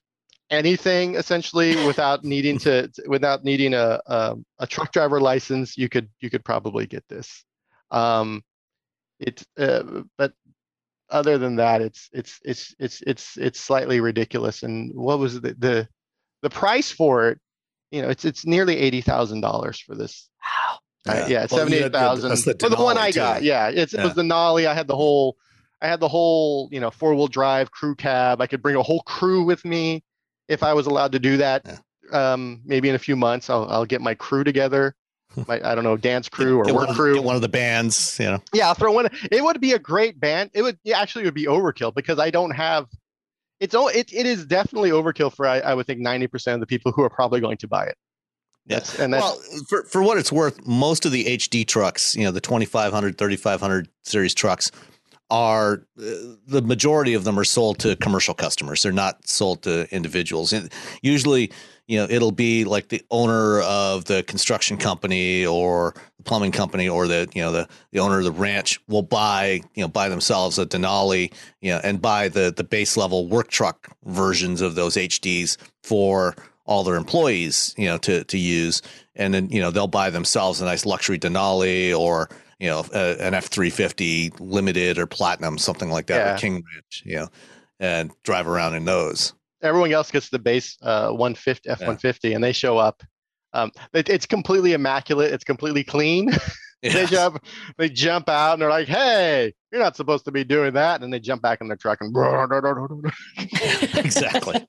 anything essentially without needing to without needing a, a a truck driver license. You could you could probably get this. Um, it uh, but other than that, it's it's it's it's it's it's slightly ridiculous. And what was the the, the price for it? You know, it's it's nearly eighty thousand dollars for this. Wow. Uh, Yeah. yeah, it's Well, you seventy had eight the- thousand that's the for the one Denali, I too. got. Yeah, it's, it Yeah. was the Nolly. I had the whole, I had the whole, you know, four wheel drive crew cab. I could bring a whole crew with me if I was allowed to do that. Yeah. Um, maybe in a few months, I'll I'll get my crew together. My I don't know, dance crew or Get work one, crew. get one of the bands, you know. Yeah, I'll throw one. It would be a great band. It would yeah, actually it would be overkill because I don't have. It's oh, it it is definitely overkill for I, I would think ninety percent of the people who are probably going to buy it. Yes. That's, and that's, Well, for, for what it's worth, most of the H D trucks, you know, the twenty-five hundred, thirty-five hundred series trucks are uh, the majority of them are sold to commercial customers. They're not sold to individuals. And usually, you know, it'll be like the owner of the construction company or the plumbing company or the, you know, the, the owner of the ranch will buy, you know, buy themselves a Denali, you know, and buy the, the base level work truck versions of those H Ds for all their employees, you know, to, to use. And then, you know, they'll buy themselves a nice luxury Denali or, you know, a, an F three fifty limited or platinum, something like that, Yeah. or King Ranch, you know, and drive around in those. everyone else gets the base uh, one fifty F one fifty, and they show up. Um, it, it's completely immaculate. It's completely clean. They Yes. jump, they jump out, and they're like, "Hey, you're not supposed to be doing that." And then they jump back in their truck and. Exactly.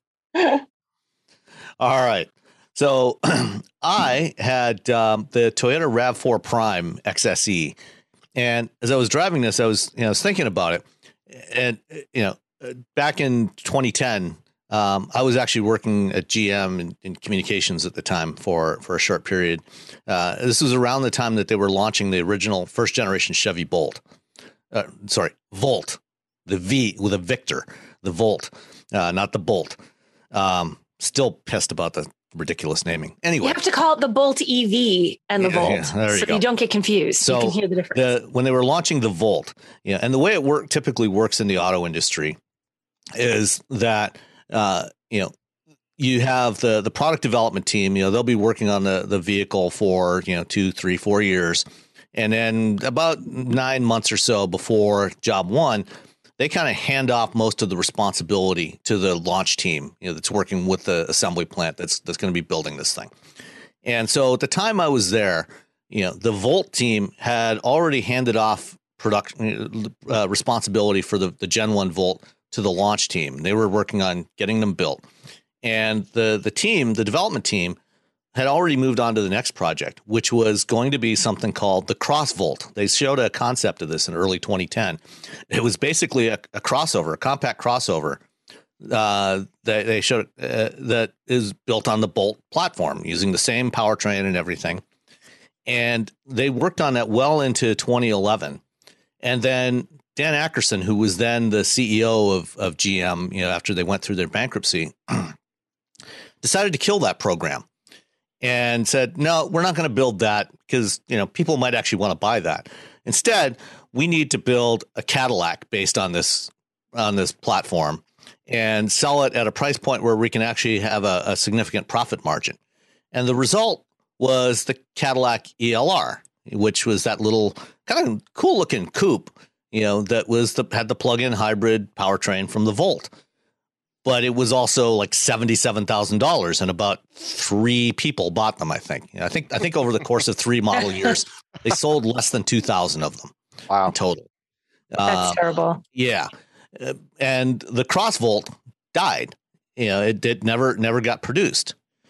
All right. So I had um, the Toyota RAV four Prime X S E, and as I was driving this, I was you know I was thinking about it, and you know back in twenty ten, um, I was actually working at G M in, in communications at the time for for a short period. Uh, this was around the time that they were launching the original first generation Chevy Bolt. Uh, sorry, Volt, the V with a Victor, the Volt, uh, not the Bolt. Um, still pissed about the ridiculous naming. Anyway, You have to call it the Bolt E V and the Yeah, Volt, yeah, there you so go. you don't get confused. So you can hear the difference. the when they were launching the Volt, you know, and the way it work typically works in the auto industry is that uh, you know you have the the product development team. You know, they'll be working on the the vehicle for you know two, three, four years, and then about nine months or so before job one, they kind of hand off most of the responsibility to the launch team, you know, that's working with the assembly plant that's that's going to be building this thing. And so at the time I was there, you know, the Volt team had already handed off production uh, responsibility for the, the Gen one Volt to the launch team. They were working on getting them built. And the the team, the development team, had already moved on to the next project, which was going to be something called the Cross Volt. They showed a concept of this in early twenty ten. It was basically a, a crossover, a compact crossover uh, that they showed uh, that is built on the Bolt platform using the same powertrain and everything. And they worked on that well into twenty eleven. And then Dan Ackerson, who was then the C E O of, of G M, you know, after they went through their bankruptcy, decided to kill that program. And said, no, we're not going to build that because, you know, people might actually want to buy that. Instead, we need to build a Cadillac based on this on this platform and sell it at a price point where we can actually have a, a significant profit margin. And the result was the Cadillac E L R, which was that little kind of cool looking coupe, you know, that was the had the plug-in hybrid powertrain from the Volt. But it was also like seventy-seven thousand dollars, and about three people bought them. I think. I think. I think over the course of three model years, they sold less than two thousand of them. Wow. In total. That's Um, terrible. Yeah, Uh, and the Cross Volt died. You know, it did never never got produced.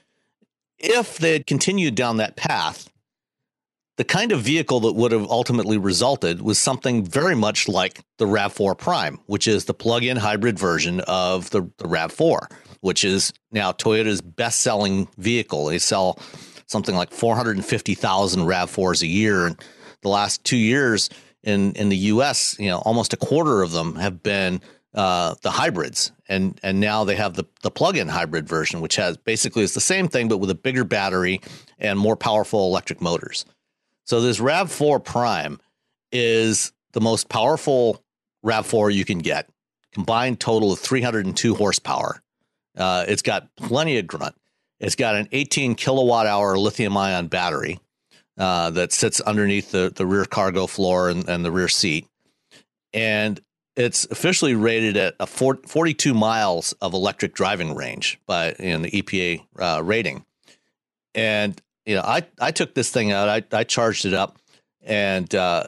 If they had continued down that path, the kind of vehicle that would have ultimately resulted was something very much like the RAV four Prime, which is the plug-in hybrid version of the, the RAV four, which is now Toyota's best-selling vehicle. They sell something like four hundred fifty thousand RAV fours a year. And the last two years in, in the U S, you know, almost a quarter of them have been uh, the hybrids. And and now they have the, the plug-in hybrid version, which has basically is the same thing, but with a bigger battery and more powerful electric motors. So this RAV four Prime is the most powerful RAV four you can get, combined total of three hundred two horsepower. Uh, it's got plenty of grunt. It's got an eighteen kilowatt hour lithium ion battery uh, that sits underneath the, the rear cargo floor and, and the rear seat. And it's officially rated at a forty-two miles of electric driving range by in the E P A uh, rating. And, you know, I, I took this thing out, I, I charged it up, and uh,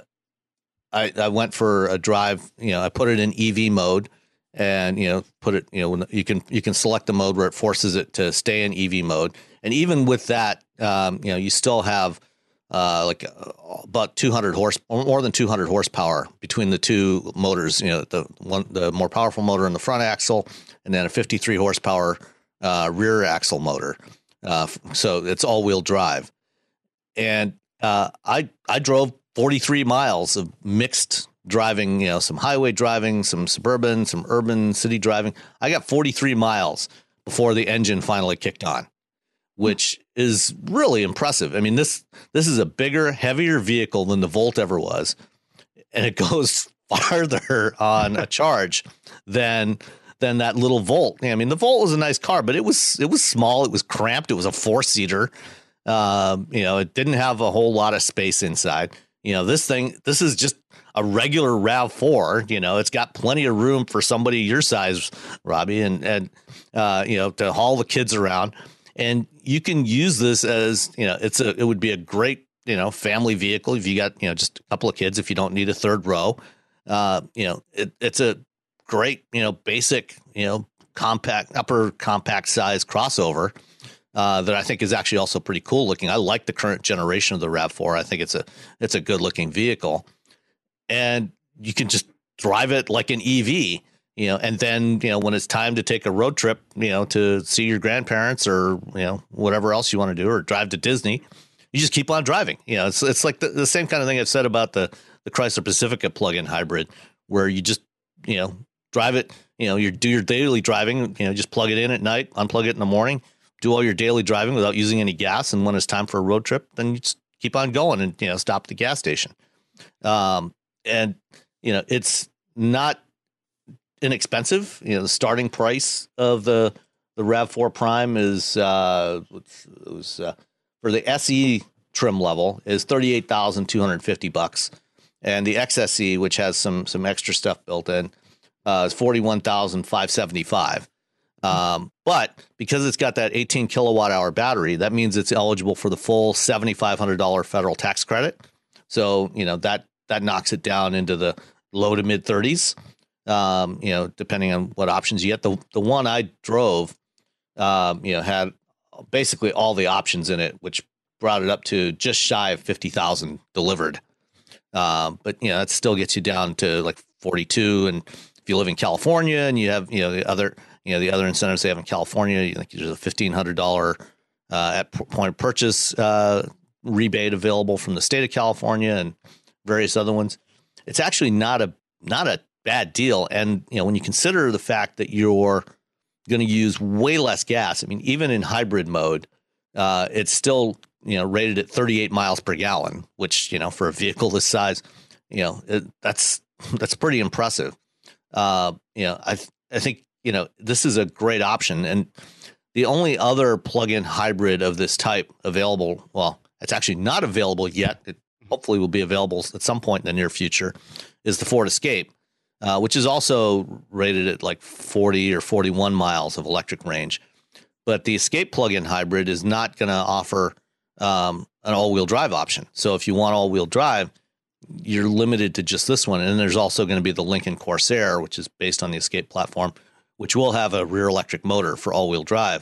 I, I went for a drive. You know, I put it in E V mode, and, you know, put it, you know, you can, you can select the mode where it forces it to stay in E V mode. And even with that, um, you know, you still have uh, like uh, about two hundred horse, more than two hundred horsepower between the two motors, you know, the one, the more powerful motor in the front axle, and then a fifty-three horsepower uh, rear axle motor. Uh, so it's all wheel drive. And uh, I, I drove forty-three miles of mixed driving, you know, some highway driving, some suburban, some urban city driving. I got forty-three miles before the engine finally kicked on, which is really impressive. I mean, this this is a bigger, heavier vehicle than the Volt ever was, and it goes farther on a charge than than that little Volt. I mean, the Volt was a nice car, but it was it was small, it was cramped, it was a four seater. Um, you know, it didn't have a whole lot of space inside. You know, this thing, this is just a regular RAV four. You know, it's got plenty of room for somebody your size, Robbie, and and uh, you know, to haul the kids around. And you can use this as, you know, it's a, it would be a great, you know, family vehicle if you got, you know, just a couple of kids, if you don't need a third row. Uh, you know, it, it's a great, you know, basic, you know, compact, upper compact size crossover uh, that I think is actually also pretty cool looking. I like the current generation of the RAV four. I think it's a, it's a good looking vehicle, and you can just drive it like an E V. You know, and then, you know, when it's time to take a road trip, you know, to see your grandparents or, you know, whatever else you want to do, or drive to Disney, you just keep on driving. You know, it's it's like the, the same kind of thing I've said about the, the Chrysler Pacifica plug-in hybrid, where you just, you know, drive it, you know, you do your daily driving, you know, just plug it in at night, unplug it in the morning, do all your daily driving without using any gas. And when it's time for a road trip, then you just keep on going and, you know, stop at the gas station. Um, and, you know, it's not inexpensive. You know, the starting price of the the RAV four Prime is uh, it was uh, for the S E trim level is thirty-eight thousand two hundred fifty bucks, and the X S E, which has some some extra stuff built in, uh, is forty-one thousand five hundred seventy-five. Um, but because it's got that eighteen kilowatt hour battery, that means it's eligible for the full seventy-five hundred dollars federal tax credit. So, you know, that that knocks it down into the low to mid thirties. Um, you know, depending on what options you get. The the one I drove, um, you know, had basically all the options in it, which brought it up to just shy of fifty thousand delivered. Um, but you know, that still gets you down to like forty-two. And if you live in California and you have, you know, the other, you know, the other incentives they have in California, you think there's a fifteen hundred dollars uh, at point of purchase uh, rebate available from the state of California and various other ones. It's actually not a not a bad deal. And, you know, when you consider the fact that you're going to use way less gas, I mean, even in hybrid mode, uh, it's still, you know, rated at thirty-eight miles per gallon, which, you know, for a vehicle this size, you know, it, that's, that's pretty impressive. Uh, you know, I, th- I think, you know, this is a great option. And the only other plug-in hybrid of this type available, well, it's actually not available yet. It hopefully will be available at some point in the near future, is the Ford Escape. Uh, which is also rated at like forty or forty-one miles of electric range. But the Escape plug-in hybrid is not going to offer um, an all-wheel drive option. So if you want all-wheel drive, you're limited to just this one. And then there's also going to be the Lincoln Corsair, which is based on the Escape platform, which will have a rear electric motor for all-wheel drive.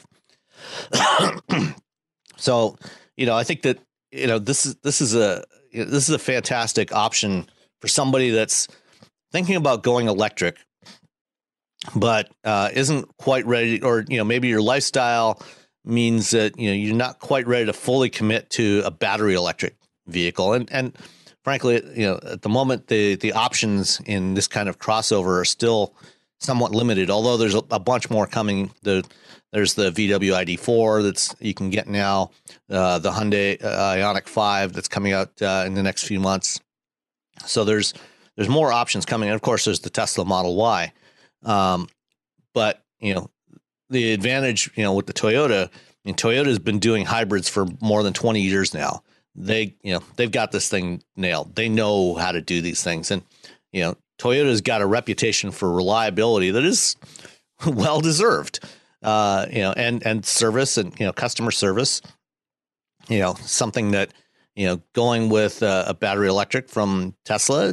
So, you know, I think that, you know, this is this is a this is a fantastic option for somebody that's thinking about going electric, but uh, isn't quite ready, or, you know, maybe your lifestyle means that, you know, you're not quite ready to fully commit to a battery electric vehicle. And, and frankly, you know, at the moment, the, the options in this kind of crossover are still somewhat limited, although there's a, a bunch more coming. The, there's the V W I D four that's you can get now, uh, the Hyundai uh, Ioniq five that's coming out uh, in the next few months. So there's, There's more options coming. And of course, there's the Tesla Model Y. Um, but, you know, the advantage, you know, with the Toyota, I mean, Toyota's been doing hybrids for more than twenty years now. They, you know, they've got this thing nailed. They know how to do these things. And, you know, Toyota's got a reputation for reliability that is well deserved, uh, you know, and, and service and, you know, customer service, you know, something that, you know, going with uh, a battery electric from Tesla,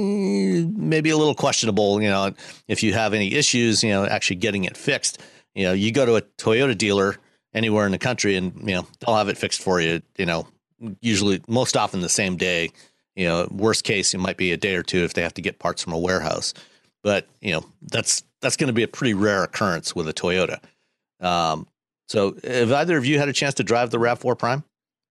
maybe a little questionable, you know, if you have any issues, you know, actually getting it fixed. You know, you go to a Toyota dealer anywhere in the country and, you know, they'll have it fixed for you, you know, usually most often the same day. You know, worst case, it might be a day or two if they have to get parts from a warehouse. But, you know, that's that's going to be a pretty rare occurrence with a Toyota. Um, so have either of you had a chance to drive the RAV four Prime?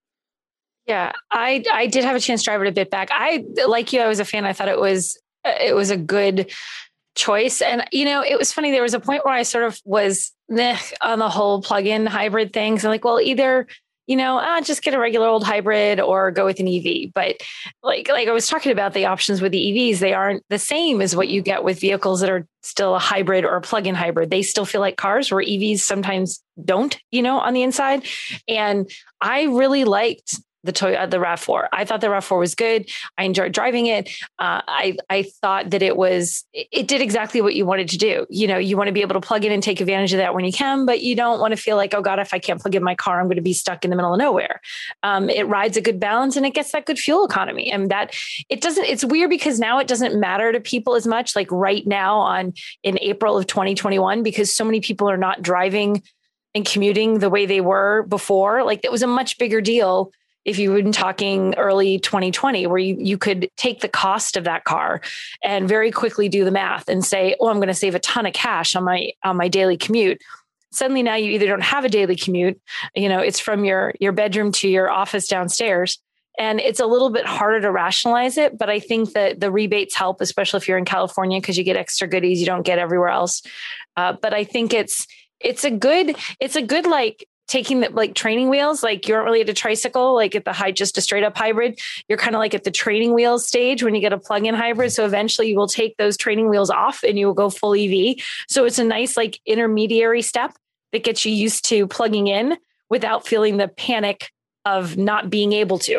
Yeah, I I did have a chance to drive it a bit back. I, like you, I was a fan. I thought it was it was a good choice. And, you know, it was funny. There was a point where I sort of was meh on the whole plug-in hybrid thing. So like, well, either, you know, uh, just get a regular old hybrid or go with an E V. But like, like I was talking about the options with the E Vs, they aren't the same as what you get with vehicles that are still a hybrid or a plug-in hybrid. They still feel like cars, where E Vs sometimes don't, you know, on the inside. And I really liked the Toyota, the RAV four. I thought the RAV four was good. I enjoyed driving it. Uh, I I thought that it was, it did exactly what you wanted to do. You know, you want to be able to plug in and take advantage of that when you can, but you don't want to feel like, oh God, if I can't plug in my car, I'm going to be stuck in the middle of nowhere. Um, it rides a good balance and it gets that good fuel economy. And that it doesn't, it's weird because now it doesn't matter to people as much, like right now on in April of twenty twenty-one, because so many people are not driving and commuting the way they were before. Like it was a much bigger deal if you've been talking early twenty twenty, where you, you could take the cost of that car and very quickly do the math and say, oh, I'm going to save a ton of cash on my on my daily commute. Suddenly now you either don't have a daily commute, you know, it's from your your bedroom to your office downstairs. And it's a little bit harder to rationalize it. But I think that the rebates help, especially if you're in California, because you get extra goodies you don't get everywhere else. Uh, but I think it's it's a good, it's a good like, taking the like training wheels, like you aren't really at a tricycle, like at the high, just a straight up hybrid. You're kind of like at the training wheels stage when you get a plug-in hybrid. So eventually you will take those training wheels off and you will go full E V. So it's a nice like intermediary step that gets you used to plugging in without feeling the panic of not being able to.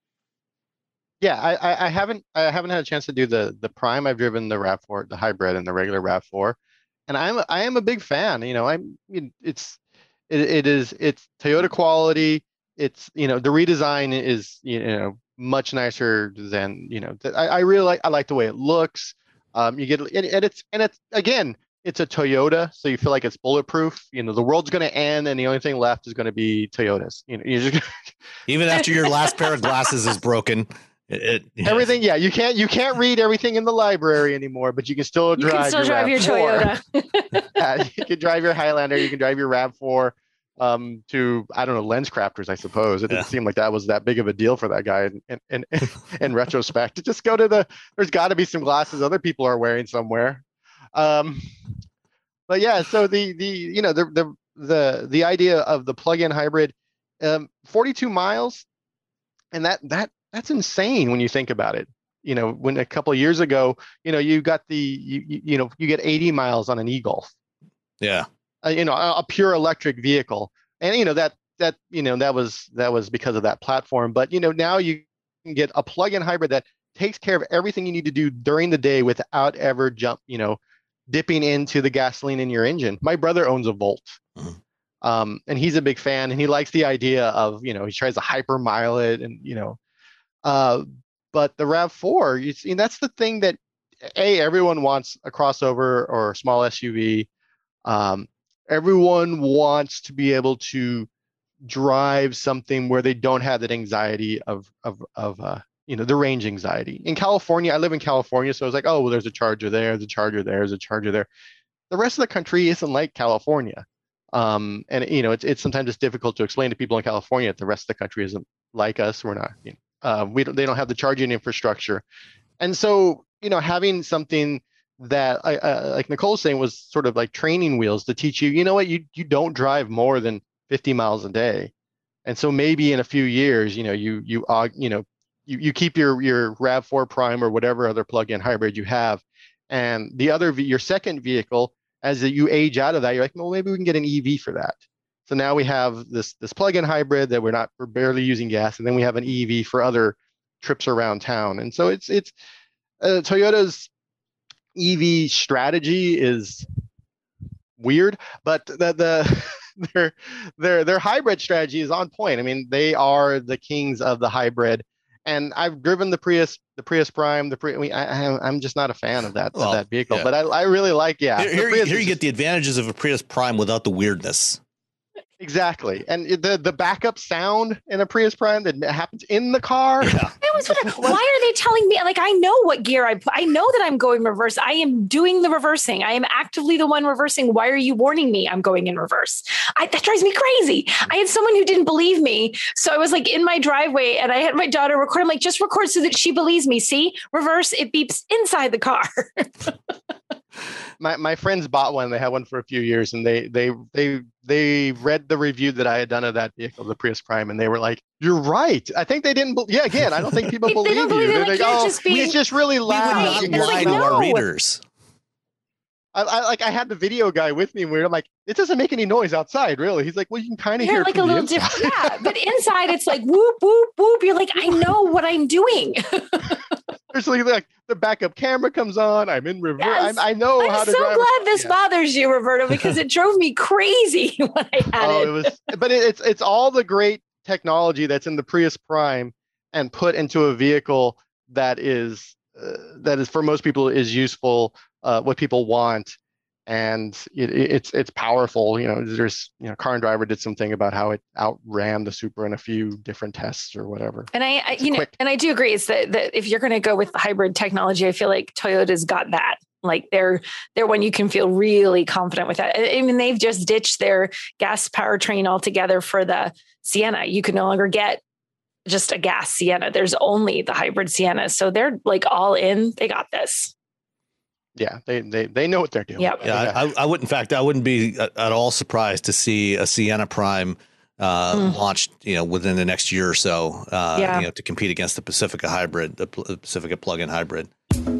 Yeah, I, I haven't I haven't had a chance to do the the Prime. I've driven the RAV four, the hybrid, and the regular RAV four, and I'm I am a big fan. You know, I'm it's. It, it is, it's Toyota quality. It's, you know, the redesign is, you know, much nicer than, you know, I, I really like, I like the way it looks. Um, you get, and, and it's, and it's, again, it's a Toyota. So you feel like it's bulletproof. You know, the world's going to end and the only thing left is going to be Toyotas. You know, you just even after your last pair of glasses is broken. It, it, yeah. Everything, yeah, you can't you can't read everything in the library anymore, but you can still drive. You can still your drive your Toyota. Yeah, you can drive your Highlander. You can drive your RAV four um, to I don't know lens crafters, I suppose. It didn't Yeah. seem like that was that big of a deal for that guy. In in, in, in retrospect, just go to the. There's got to be some glasses other people are wearing somewhere. Um, but yeah, so the the you know the the the the idea of the plug-in hybrid, um, forty-two miles, and that that. That's insane when you think about it. You know, when a couple of years ago, you know, you got the, you, you, you know, you get eighty miles on an e-Golf. Yeah. Uh, you know, a, a pure electric vehicle. And, you know, that, that, you know, that was, that was because of that platform. But, you know, now you can get a plug-in hybrid that takes care of everything you need to do during the day without ever jump, you know, dipping into the gasoline in your engine. My brother owns a Volt. Mm-hmm. Um, and he's a big fan and he likes the idea of, you know, he tries to hyper mile it and, you know, Uh, but the RAV four, you see, that's the thing that a everyone wants a crossover or a small S U V. Um, everyone wants to be able to drive something where they don't have that anxiety of of of uh, you know the range anxiety. In California, I live in California, so I was like, oh, well, there's a charger there, there's a charger there, there's a charger there. The rest of the country isn't like California, um, and you know it's it's sometimes it's difficult to explain to people in California that the rest of the country isn't like us. We're not. You know, Uh, we don't, they don't have the charging infrastructure. And so, you know, having something that I, uh, like Nicole's saying was sort of like training wheels to teach you, you know what, you, you don't drive more than fifty miles a day. And so maybe in a few years, you know, you, you, uh, you know, you, you keep your, your RAV four Prime or whatever other plug-in hybrid you have. And the other, your second vehicle, as you age out of that, you're like, well, maybe we can get an E V for that. So now we have this this plug-in hybrid that we're not we're barely using gas, and then we have an E V for other trips around town. And so it's it's uh, Toyota's E V strategy is weird, but the the their their their hybrid strategy is on point. I mean, they are the kings of the hybrid. And I've driven the Prius, the Prius Prime, the Pri- I mean, I, I'm just not a fan of that well, of that vehicle, yeah. but I, I really like yeah. Here, here, here you get the advantages of a Prius Prime without the weirdness. Exactly, and the the backup sound in a Prius Prime that happens in the car. Yeah. I was wondering, why are they telling me? Like, I know what gear I put. I know that I'm going reverse. I am doing the reversing. I am actively the one reversing. Why are you warning me I'm going in reverse? I, that drives me crazy. I had someone who didn't believe me, so I was like in my driveway, and I had my daughter record. I'm like, just record so that she believes me. See, reverse. It beeps inside the car. My my friends bought one. They had one for a few years, and they they they they read the review that I had done of that vehicle, the Prius Prime, and they were like, "You're right." I think they didn't. Be- yeah, again, I don't think people They believe don't believe you. it. They're It like, can't "Oh, just be- it's just really We would loud." not It's lie like, to our no. readers. I, I like I had the video guy with me, and we were like, "It doesn't make any noise outside, really." He's like, "Well, you can kind of hear You're it like a from the little inside." different. Yeah, but inside it's like whoop whoop whoop. You're like, I know what I'm doing. There's like, like the backup camera comes on. I'm in reverse. Yes. I know I'm how to so drive. glad this Yeah. bothers you, Roberto, because it drove me crazy when I had Oh, it. it was, but it, it's it's all the great technology that's in the Prius Prime and put into a vehicle that is uh, that is for most people is useful, uh, what people want, and it, it, it's it's powerful. You know, there's you know, Car and Driver did something about how it outran the Supra in a few different tests or whatever. And I, I It's you know, quick. and I do agree. It's that, that if you're going to go with hybrid technology, I feel like Toyota's got that. Like they're they're one you can feel really confident with that. I I mean, they've just ditched their gas powertrain altogether for the Sienna. You can no longer get just a gas Sienna. There's only the hybrid Sienna. So they're like all in. They got this. Yeah, they they they know what they're doing. Yep. Yeah, I, I would. In fact, I wouldn't be at, at all surprised to see a Sienna Prime uh, Mm. launched, you know, within the next year or so, uh, Yeah. you know, to compete against the Pacifica hybrid, the Pl- Pacifica plug-in hybrid.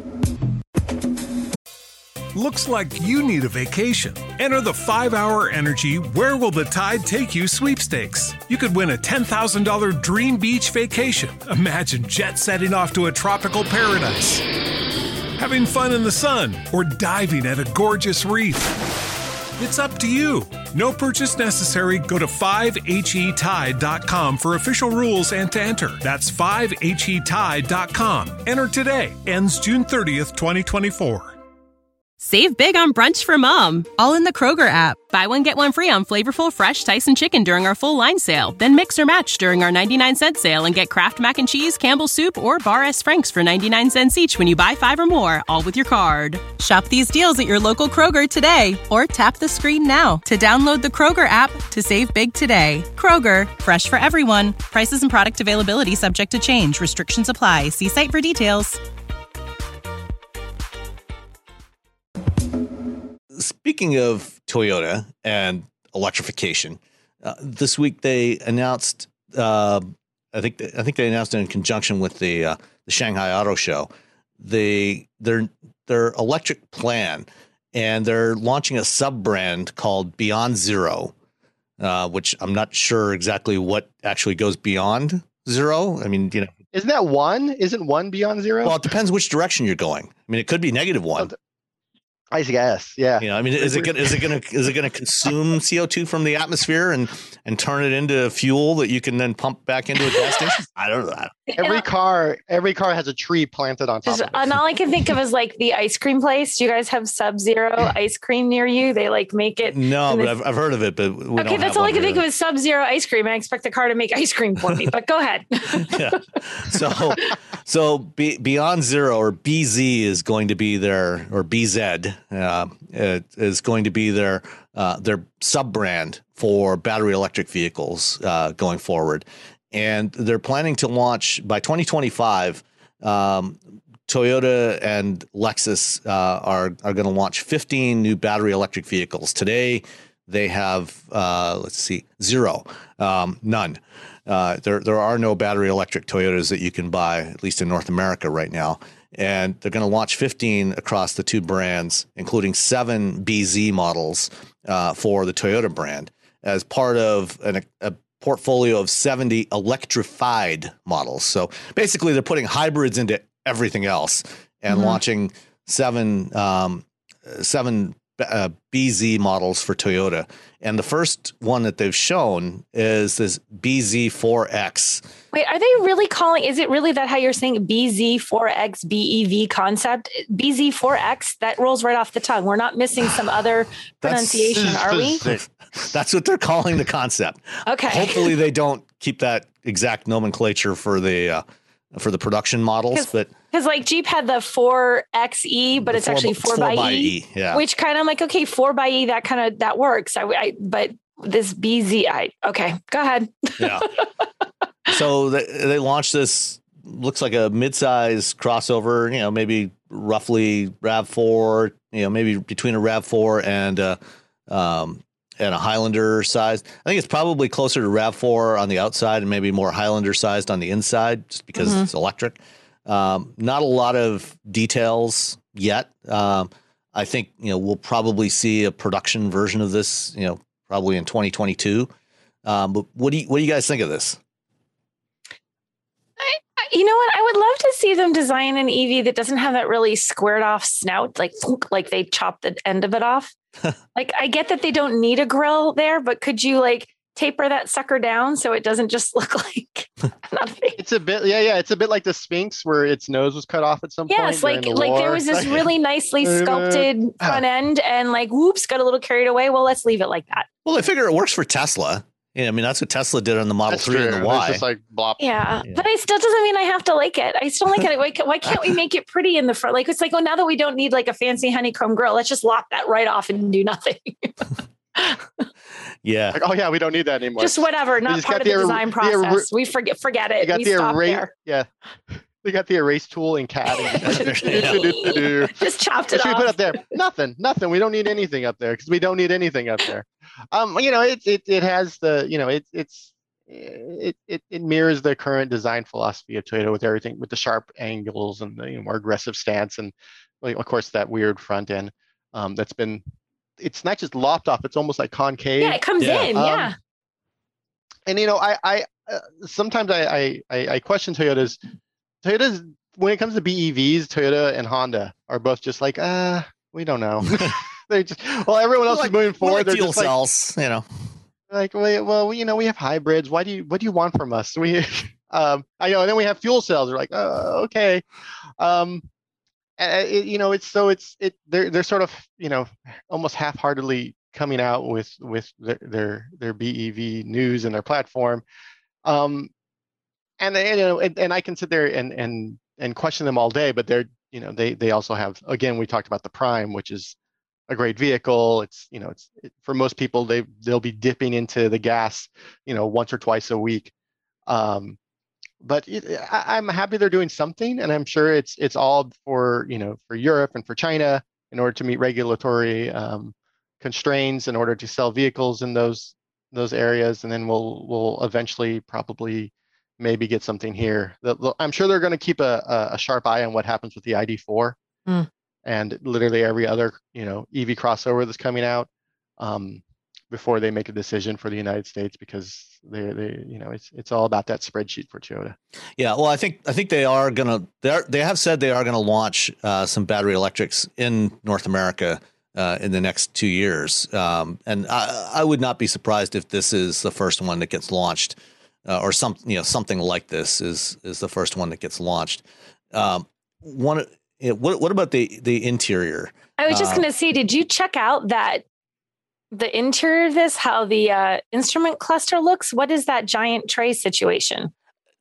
Looks like you need a vacation. Enter the five hour Energy Where Will the Tide Take You sweepstakes. You could win a ten thousand dollars dream beach vacation. Imagine jet setting off to a tropical paradise, having fun in the sun, or diving at a gorgeous reef. It's up to you. No purchase necessary. Go to five H E tide dot com for official rules and to enter. That's five H E tide dot com. Enter today. Ends June thirtieth, twenty twenty-four. Save big on brunch for mom, all in the Kroger app. Buy one, get one free on flavorful fresh Tyson chicken during our full line sale. Then mix or match during our ninety-nine cent sale and get Kraft Mac and Cheese, Campbell's Soup, or Bar S. Frank's for ninety-nine cents each when you buy five or more, all with your card. Shop these deals at your local Kroger today or tap the screen now to download the Kroger app to save big today. Kroger, fresh for everyone. Prices and product availability subject to change. Restrictions apply. See site for details. Speaking of Toyota and electrification, uh, this week they announced. Uh, I think I think they announced it in conjunction with the uh, the Shanghai Auto Show. They their their electric plan, and they're launching a sub brand called Beyond Zero, uh, which I'm not sure exactly what actually goes beyond zero. I mean, you know, Isn't that one? Isn't one Beyond Zero? well, it depends which direction you're going. I mean, it could be negative one. I guess. Yeah. You know, I mean, is it gonna, is it going to is it going to consume C O two from the atmosphere and and turn it into fuel that you can then pump back into a gas station? I don't know. Every car, every car has a tree planted on top Just, of it. and all I can think of is like the ice cream place. Do you guys have Sub-Zero ice cream near you? They like make it. No, and but it's- I've, I've heard of it. But we okay, don't that's have all I one can think here. of is Sub-Zero ice cream. I expect the car to make ice cream for me, but go ahead. Yeah. So, so Be, Beyond Zero or B Z is going to be their, or B Z uh, it is going to be their uh, their sub brand for battery electric vehicles uh, going forward, and they're planning to launch by twenty twenty-five. Um, Toyota and Lexus uh, are are going to launch fifteen new battery electric vehicles. Today, they have uh, let's see, zero, um, none. Uh, there there are no battery electric Toyotas that you can buy, at least in North America right now. and they're going to launch fifteen across the two brands, including seven B Z models uh, for the Toyota brand as part of an, a portfolio of seventy electrified models. So basically, they're putting hybrids into everything else and mm-hmm. launching seven um, seven uh, B Z models for Toyota. And the first one that they've shown is this B Z four X. Wait, are they really calling, is it really that how you're saying B Z four X B E V concept? B Z four X, that rolls right off the tongue. We're not missing some other pronunciation, are we? That's what they're calling the concept. Okay. Hopefully they don't keep that exact nomenclature for the uh, for the production models, but because like Jeep had the four X E, but it's four, actually four, four by E, e yeah. which kind of like, okay, four by E, that kind of, that works. I, I but this B Z, I, okay, go ahead. Yeah. So they, they launched this, looks like a mid-size crossover, you know, maybe roughly RAV four, you know, maybe between a RAV four and uh um and a Highlander size. I think it's probably closer to RAV four on the outside and maybe more Highlander sized on the inside, just because mm-hmm. it's electric. Um, not a lot of details yet. Um, I think, you know, we'll probably see a production version of this, you know, probably in twenty twenty-two. Um, but what do you, what do you guys think of this? I, you know what? I would love to see them design an E V that doesn't have that really squared off snout, like, like they chopped the end of it off. Like, I get that they don't need a grill there, but could you like taper that sucker down so it doesn't just look like nothing? It's a bit, yeah, yeah. It's a bit like the Sphinx where its nose was cut off at some yes, point. Yes, like the like war. there was this really nicely sculpted front end, and like, whoops, got a little carried away. Well, let's leave it like that. Well, I figure it works for Tesla. Yeah, I mean, that's what Tesla did on the Model that's three true. and the Y. It's just like blop. Yeah, yeah, but it still doesn't mean I have to like it. I still like it. Why, why can't we make it pretty in the front? Like, it's like, oh, now that we don't need like a fancy honeycomb grill, let's just lop that right off and do nothing. Yeah. Like, oh yeah, we don't need that anymore. Just whatever. Not part of the, the design process. The, we forget forget it. Got we the stop erase, there. Yeah. We got the erase tool in C A D. And just chopped it off. What should we put up there? Nothing. Nothing. We don't need anything up there because we don't need anything up there. Um, you know, it it it has the, you know, it it's it it it mirrors the current design philosophy of Toyota with everything, with the sharp angles and the, you know, more aggressive stance, and like, of course that weird front end um, that's been. It's not just lopped off; it's almost like concave. Yeah, it comes yeah. in. Um, yeah. And you know, I I uh, sometimes I, I I question Toyota's. Toyota's when it comes to B E Vs, Toyota and Honda are both just like, uh, we don't know. They just well, everyone else like, is moving forward. Like They're fuel just cells, like, you know. Like, well, well, you know, we have hybrids. Why do you what do you want from us? We, um, I know, and then we have fuel cells. They're like, oh, okay. Um, and it, you know, it's so it's it they're they're sort of, you know, almost half-heartedly coming out with with their their, their B E V news and their platform. Um, and you know, and, and I can sit there and and and question them all day, but they're, you know, they they also have, again, we talked about the Prime, which is a great vehicle. It's, you know, it's it, for most people, they they'll be dipping into the gas, you know, once or twice a week. Um, but it, I, I'm happy they're doing something, and I'm sure it's it's all for, you know, for Europe and for China in order to meet regulatory um, constraints in order to sell vehicles in those those areas, and then we'll we'll eventually probably maybe get something here. The, I'm sure they're going to keep a, a sharp eye on what happens with the I D four mm. and literally every other, you know, E V crossover that's coming out um, before they make a decision for the United States, because they, they, you know, it's it's all about that spreadsheet for Toyota. Yeah, well, I think I think they are gonna they they have said they are gonna launch uh, some battery electrics in North America uh, in the next two years, um, and I, I would not be surprised if this is the first one that gets launched. Uh, or some, you know, something like this is is the first one that gets launched. Um, one, you know, what what about the the interior? I was just uh, going to say, did you check out that the interior of this? How the uh, instrument cluster looks? What is that giant tray situation?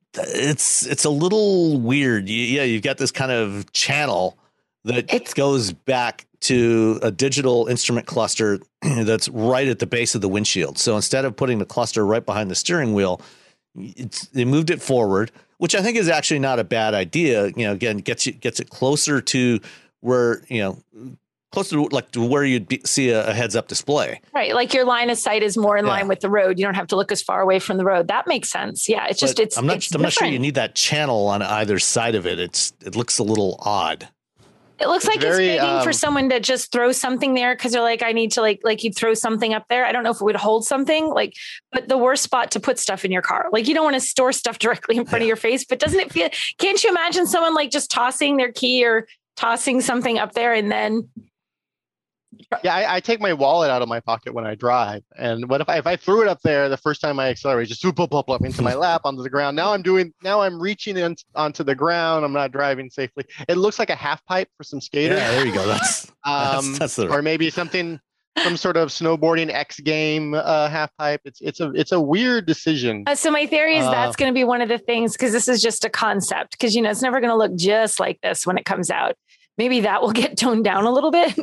It's it's a little weird. You, yeah, you've got this kind of channel that It's- goes back to a digital instrument cluster that's right at the base of the windshield. So instead of putting the cluster right behind the steering wheel, It's, they moved it forward, which I think is actually not a bad idea. You know, again, gets you, gets it closer to where, you know, close to like to where you'd be, see a, a heads up display. Right. Like your line of sight is more in Yeah. line with the road. You don't have to look as far away from the road. That makes sense. Yeah. It's just, But it's, I'm not, it's I'm not sure you different. need that channel on either side of it. It's, it looks a little odd. It looks It's like very, it's begging for um, someone to just throw something there because they're like, I need to like, like you'd throw something up there. I don't know if it would hold something like, but the worst spot to put stuff in your car. Like you don't want to store stuff directly in front Yeah. of your face, but doesn't it feel, can't you imagine someone like just tossing their key or tossing something up there and then Yeah, I, I take my wallet out of my pocket when I drive, and what if I if I threw it up there the first time I accelerate, just whoop, whoop, whoop, whoop, into my lap onto the ground? Now I'm doing now I'm reaching in, onto the ground. I'm not driving safely. It looks like a half pipe for some skaters, Yeah, there you go. That's, um, that's, that's the, or maybe something some sort of snowboarding X game uh, half pipe. It's it's a it's a weird decision. Uh, so my theory is Uh, that's going to be one of the things because this is just a concept because you know it's never going to look just like this when it comes out. Maybe that will get toned down a little bit.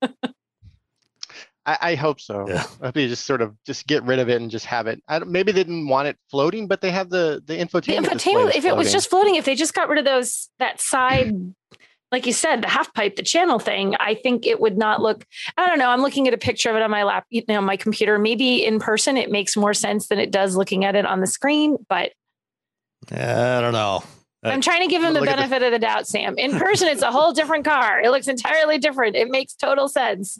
I, I hope so. Yeah. I hope they just sort of just get rid of it and just have it. I don't, maybe they didn't want it floating, but they have the the The infotainment. display infotainment, is if it was floating. just floating, if they just got rid of those that side, like you said, the half pipe, the channel thing, I think it would not look. I don't know. I'm looking at a picture of it on my lap, you know, my computer. Maybe in person it makes more sense than it does looking at it on the screen, but. I don't know. I'm trying to give him the Look at the- benefit of the doubt, Sam. In person, it's a whole different car. It looks entirely different. It makes total sense.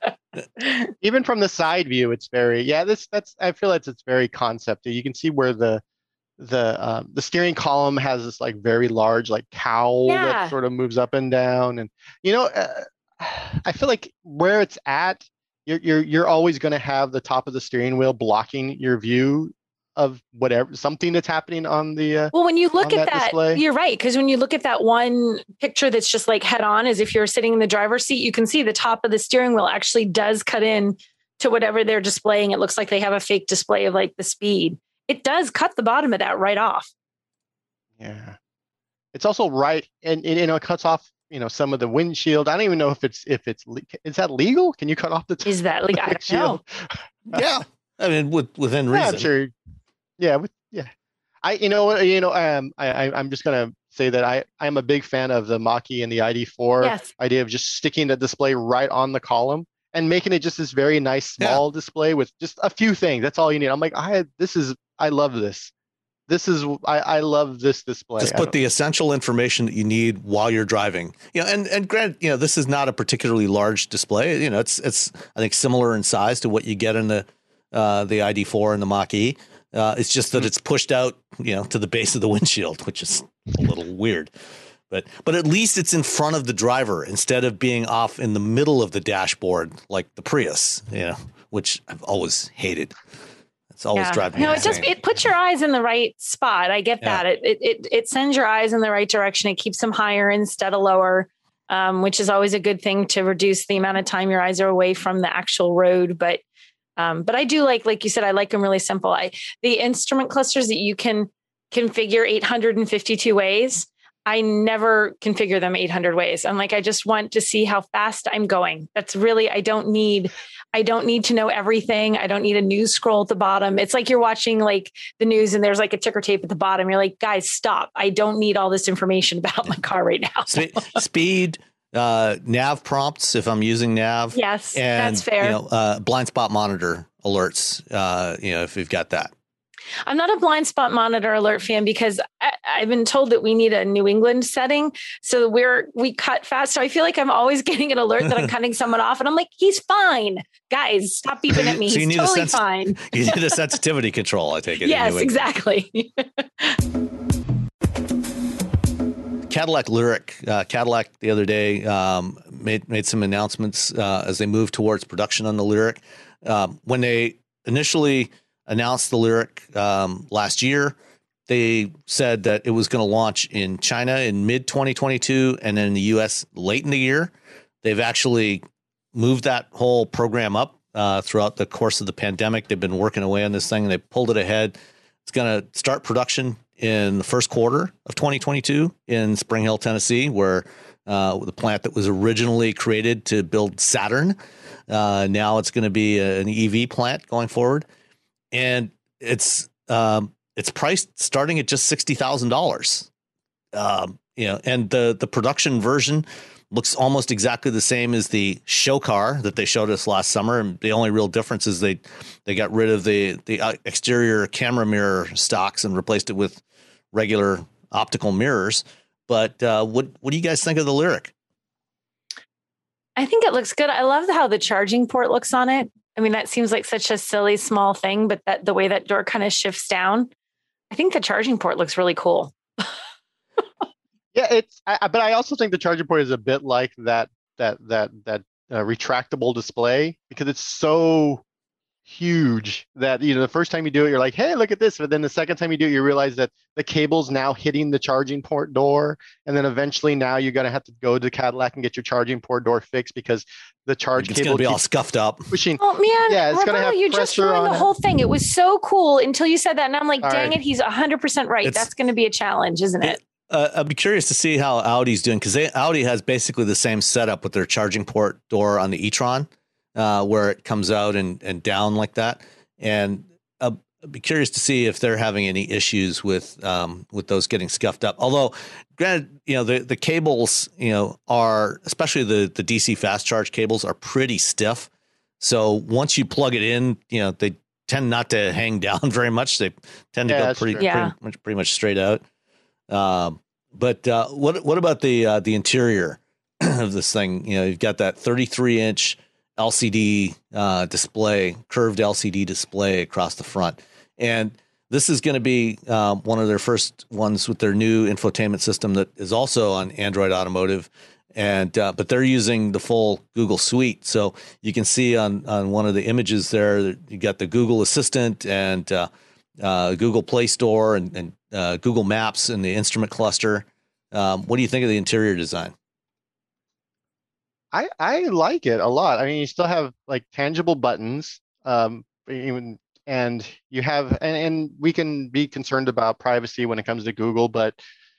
Even from the side view, it's very yeah. This that's I feel like it's very concepty. You can see where the the um, the steering column has this like very large like cowl Yeah. that sort of moves up and down, and you know, uh, I feel like where it's at, you're you're you're always going to have the top of the steering wheel blocking your view of whatever something that's happening on the. Uh, Well, when you look on at that that, display. you're right. Because when you look at that one picture that's just like head on, as if you're sitting in the driver's seat, you can see the top of the steering wheel actually does cut in to whatever they're displaying. It looks like they have a fake display of like the speed. It does cut the bottom of that right off. Yeah, it's also right, and, and you know, it cuts off you know some of the windshield. I don't even know if it's if it's le- is that legal? Can you cut off the top Is that like, I don't know. Yeah. I mean, with, within Yeah, reason. I'm sure. Yeah, with, yeah. I you know you know um I I- I'm just gonna say that I I'm a big fan of the Mach-E and the I D four Yes. idea of just sticking the display right on the column and making it just this very nice Yeah. small display with just a few things. That's all you need. I'm like I this is I love this. This is I I love this display. Just I put don't- the essential information that you need while you're driving. You know, and and granted, you know, this is not a particularly large display. You know, it's it's I think similar in size to what you get in the uh, the I D four and the Mach-E. Uh, it's just that Mm-hmm. it's pushed out, you know, to the base of the windshield, which is a little weird. But but at least it's in front of the driver instead of being off in the middle of the dashboard like the Prius, you know, which I've always hated. It's always Yeah. driving me No, it just insane. it puts your eyes in the right spot. I get Yeah. that. It, it it it sends your eyes in the right direction. It keeps them higher instead of lower, um, which is always a good thing to reduce the amount of time your eyes are away from the actual road. But um, but I do like, like you said, I like them really simple. I the instrument clusters that you can configure eight hundred fifty-two ways. I never configure them eight hundred ways. I'm like, I just want to see how fast I'm going. That's really, I don't need, I don't need to know everything. I don't need a news scroll at the bottom. It's like you're watching like the news and there's like a ticker tape at the bottom. You're like, guys, stop. I don't need all this information about my car right now. Spe- speed, uh, nav prompts if I'm using nav. Yes, and, that's fair. You know, uh, blind spot monitor alerts. Uh, you know, if you've got that. I'm not a blind spot monitor alert fan because I, I've been told that we need a New England setting. So we're, we cut fast. So I feel like I'm always getting an alert that I'm cutting someone off and I'm like, he's fine. Guys, stop beeping at me. So you He's need a totally sense- fine. You need a sensitivity control. I take it. in Yes, New England. exactly. Cadillac Lyric. Uh, Cadillac the other day um, made made some announcements uh, as they move towards production on the Lyric. Um, when they initially announced the Lyric um, last year, they said that it was going to launch in China in mid twenty twenty-two and then in the U S late in the year. They've actually moved that whole program up uh, throughout the course of the pandemic. They've been working away on this thing. They pulled it ahead. It's going to start production in the first quarter of twenty twenty-two in Spring Hill, Tennessee, where uh, the plant that was originally created to build Saturn. Uh, now it's going to be an E V plant going forward. And it's um, it's priced starting at just sixty thousand dollars. Um, you know, and the the production version looks almost exactly the same as the show car that they showed us last summer. And the only real difference is they they got rid of the the exterior camera mirror stocks and replaced it with regular optical mirrors. But uh, what what do you guys think of the Lyriq? I think it looks good. I love how the charging port looks on it. I mean, that seems like such a silly small thing, but that the way that door kind of shifts down, I think the charging port looks really cool. Yeah, it's. I, but I also think the charging port is a bit like that that that that uh, retractable display, because it's so huge that, you know, the first time you do it, you're like, hey, look at this. But then the second time you do it, you realize that the cable's now hitting the charging port door. And then eventually now you're going to have to go to Cadillac and get your charging port door fixed because the charge it's cable going to be all scuffed up. Pushing. Oh, man. Yeah, it's going to have you just pressure ruined on the it. whole thing. It was so cool until you said that. And I'm like, All dang right. it. He's one hundred percent right. It's- That's going to be a challenge, isn't it? Uh, I'd be curious to see how Audi's doing, because Audi has basically the same setup with their charging port door on the e-tron, uh, where it comes out and, and down like that. And I'd be curious to see if they're having any issues with um, with those getting scuffed up. Although, granted, you know, the, the cables, you know, are, especially the, the D C fast charge cables, are pretty stiff. So once you plug it in, you know, they tend not to hang down very much. They tend to Yeah, go that's pretty, true. pretty Yeah. much pretty much straight out. Um, but uh, what what about the uh, the interior of this thing? You know, you've got that thirty-three inch L C D uh, display, curved L C D display across the front, and this is going to be um, one of their first ones with their new infotainment system that is also on Android Automotive, and uh, but they're using the full Google suite. So you can see on on one of the images there, you got the Google Assistant and uh, uh, Google Play Store and, and uh, Google Maps and the instrument cluster. Um, what do you think of the interior design? I, I like it a lot. I mean, you still have like tangible buttons, um, even, and you have, and, and we can be concerned about privacy when it comes to Google, but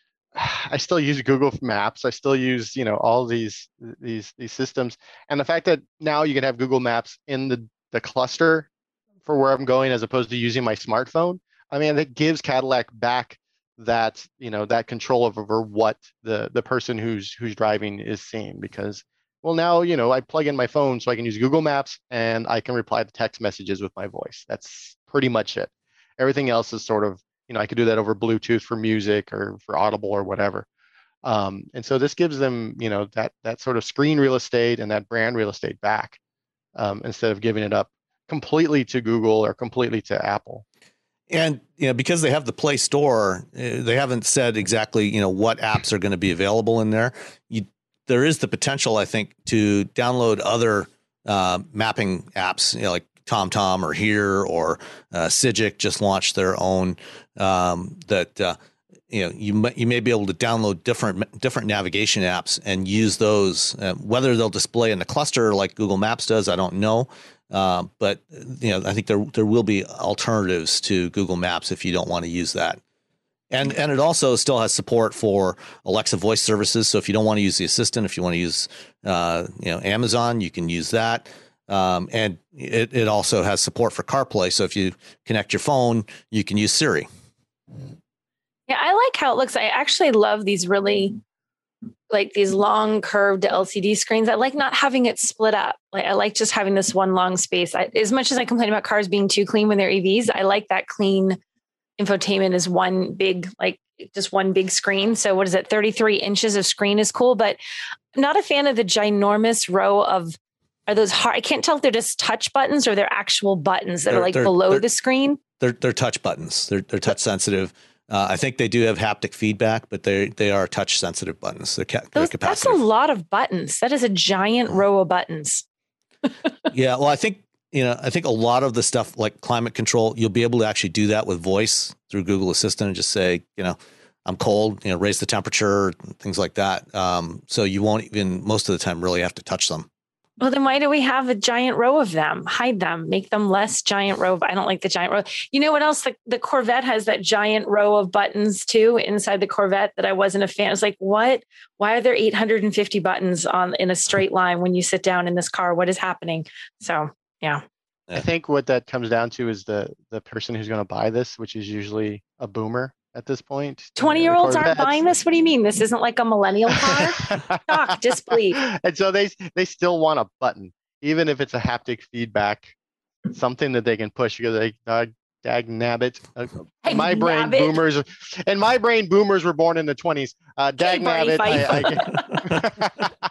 I still use Google Maps. I still use, you know, all these these these systems, and the fact that now you can have Google Maps in the the cluster for where I'm going, as opposed to using my smartphone. I mean, that gives Cadillac back that, you know, that control over what the the person who's who's driving is seeing, because, well, now, you know, I plug in my phone so I can use Google Maps and I can reply to text messages with my voice. That's pretty much it. Everything else is sort of, you know, I could do that over Bluetooth for music or for Audible or whatever. Um, and so this gives them, you know, that that sort of screen real estate and that brand real estate back, um, instead of giving it up completely to Google or completely to Apple. And, you know, because they have the Play Store, uh, they haven't said exactly, you know, what apps are going to be available in there. You, there is the potential, I think, to download other uh, mapping apps, you know, like TomTom or Here or uh, Cigic just launched their own. Um, that uh, you know, you may, you may be able to download different different navigation apps and use those. Uh, whether they'll display in the cluster like Google Maps does, I don't know. Uh, but you know, I think there there will be alternatives to Google Maps if you don't want to use that. And and it also still has support for Alexa voice services. So if you don't want to use the Assistant, if you want to use uh, you know, Amazon, you can use that. Um, and it, it also has support for CarPlay. So if you connect your phone, you can use Siri. Yeah, I like how it looks. I actually love these really, like these long curved L C D screens. I like not having it split up. Like I like just having this one long space. I, as much as I complain about cars being too clean when they're E Vs, I like that clean infotainment is one big, like just one big screen. So what is it? thirty-three inches of screen is cool, but I'm not a fan of the ginormous row of, are those hard? I can't tell if they're just touch buttons or they're actual buttons that They're- are like they're- below they're- the screen. They're they're touch buttons. They're they're touch sensitive. Uh, I think they do have haptic feedback, but they they are touch sensitive buttons. They're, ca- they're Those, that's a capacitive. lot of buttons. That is a giant row of buttons. Yeah, well, I think you know, I think a lot of the stuff like climate control, you'll be able to actually do that with voice through Google Assistant and just say, you know, I'm cold, you know, raise the temperature, things like that. Um, so you won't even most of the time really have to touch them. Well, then why do we have a giant row of them? Hide them, make them less giant row. I don't like the giant row. You know what else? The, the Corvette has that giant row of buttons too inside the Corvette that I wasn't a fan. I was like, what? Why are there eight hundred fifty buttons on in a straight line when you sit down in this car? What is happening? So, yeah. I think what that comes down to is the the person who's going to buy this, which is usually a boomer, at this point. twenty year olds aren't buying this. What do you mean? This isn't like a millennial car? Shock, disbelief. And so they they still want a button, even if it's a haptic feedback, something that they can push because they uh, dag nabbit. Uh, Hey, my brain nabbit. boomers, and my brain boomers were born in the twenties. Uh, dag Hey, Barney nabbit.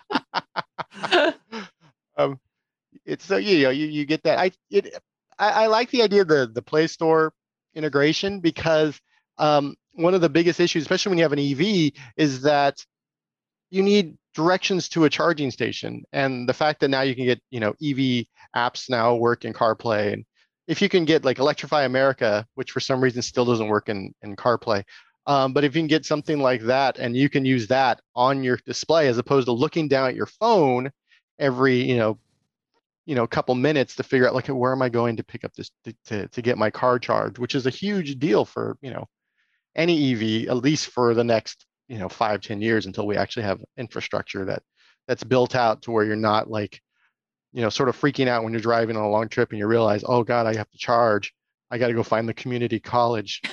I, I, um, it's so you know you, you get that. I it I, I like the idea of the the Play Store integration because um, one of the biggest issues, especially when you have an E V, is that you need directions to a charging station, and the fact that now you can get you know E V apps now work in CarPlay, and if you can get like Electrify America, which for some reason still doesn't work in in CarPlay, um, but if you can get something like that and you can use that on your display as opposed to looking down at your phone every you know you know couple minutes to figure out like where am I going to pick up this to, to, to get my car charged, which is a huge deal for you know any E V, at least for the next you know five ten years until we actually have infrastructure that that's built out to where you're not like you know sort of freaking out when you're driving on a long trip and you realize, oh god, I have to charge, I got to go find the community college.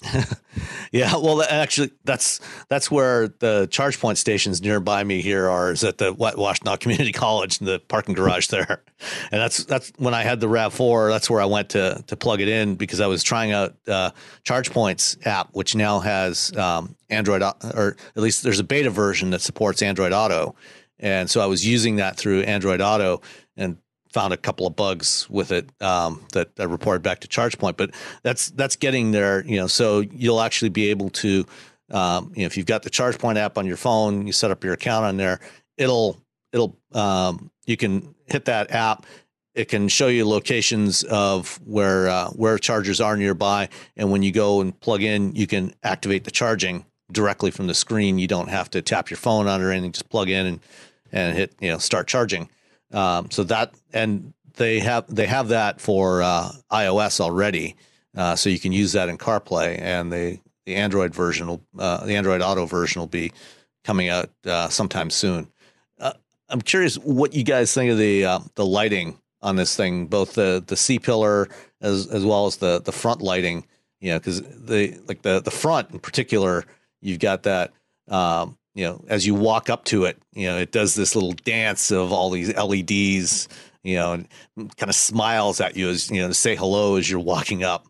Yeah, well, actually, that's that's where the charge point stations nearby me here are. Is at the Washtenaw Community College in the parking garage there, and that's that's when I had the RAV four. That's where I went to to plug it in because I was trying out uh, ChargePoint's app, which now has um, Android, or at least there's a beta version that supports Android Auto, and so I was using that through Android Auto and found a couple of bugs with it um, that I reported back to ChargePoint, but that's that's getting there. You know, so you'll actually be able to, um, you know, if you've got the ChargePoint app on your phone, you set up your account on there. It'll it'll um, you can hit that app. It can show you locations of where uh, where chargers are nearby, and when you go and plug in, you can activate the charging directly from the screen. You don't have to tap your phone on or anything. Just plug in and and hit you know start charging. Um, so that, and they have, they have that for, uh, iOS already. Uh, so you can use that in CarPlay, and the, the Android version will, uh, the Android Auto version will be coming out, uh, sometime soon. Uh, I'm curious what you guys think of the, uh, the lighting on this thing, both the, the C-pillar as, as well as the, the front lighting, you know, cause the, like the, the front in particular, you've got that, um, you know, as you walk up to it, you know, it does this little dance of all these L E Ds, you know, and kind of smiles at you as, you know, to say hello as you're walking up.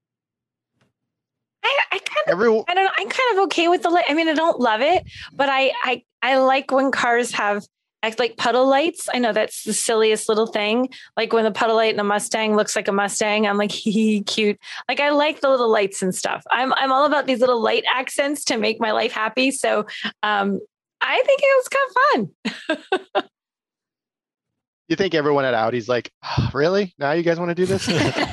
I, I kind of, Every, I don't know. I'm kind of okay with the light. I mean, I don't love it, but I, I, I like when cars have like puddle lights. I know that's the silliest little thing. Like when the puddle light in a Mustang looks like a Mustang, I'm like, hee, cute. Like I like the little lights and stuff. I'm I'm all about these little light accents to make my life happy. So um, I think it was kind of fun. you think everyone at Audi's like, oh, really? Now you guys want to do this?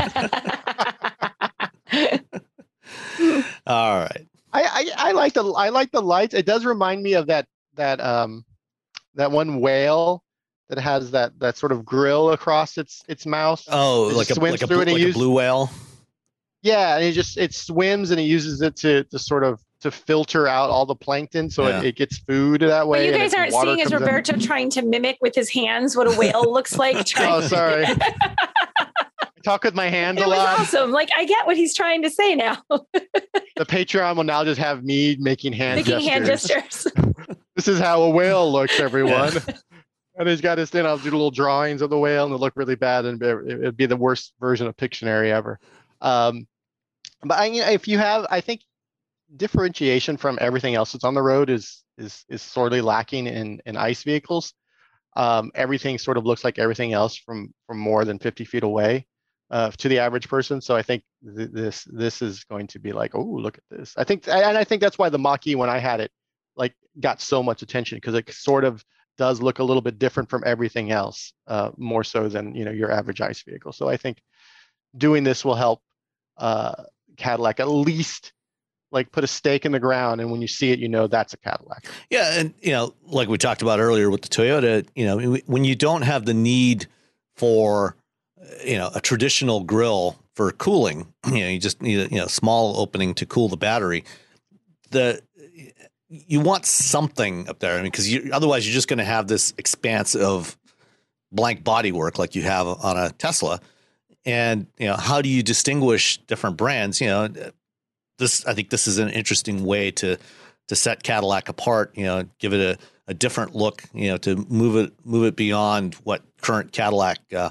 All right. I, I, I like the I like the lights. It does remind me of that that um that one whale that has that that sort of grill across its its mouth. Oh, it like a, like, a, like a uses, blue whale. Yeah, and it just it swims and it uses it to to sort of to filter out all the plankton, so yeah. it, it gets food that way. What you guys aren't seeing is Roberto in. trying to mimic with his hands what a whale looks like. Oh, sorry. I talk with my hands it a lot. It was awesome. Like I get what he's trying to say now. The Patreon will now just have me making hand making gestures. hand gestures. This is how a whale looks, everyone. Yeah. And he's got his thing. I'll do little drawings of the whale, and it'll look really bad, and it'd be the worst version of Pictionary ever. Um, but I, you know, if you have, I think differentiation from everything else that's on the road is is is sorely lacking in in ICE vehicles. Um, everything sort of looks like everything else from from more than fifty feet away uh, to the average person. So I think th- this this is going to be like, oh, look at this. I think, and I think that's why the Mach-E, when I had it, like got so much attention, because it sort of does look a little bit different from everything else, uh, more so than you know your average ICE vehicle. So I think doing this will help uh, Cadillac at least like put a stake in the ground, and when you see it, you know that's a Cadillac. Yeah, and you know, like we talked about earlier with the Toyota, you know, when you don't have the need for you know a traditional grill for cooling, you know, you just need a you know small opening to cool the battery. The you want something up there, I mean, because you, otherwise you're just going to have this expanse of blank bodywork like you have on a Tesla. And you know, how do you distinguish different brands? You know, this, I think this is an interesting way to to set Cadillac apart. You know, give it a, a different look. You know, to move it move it beyond what current Cadillac uh,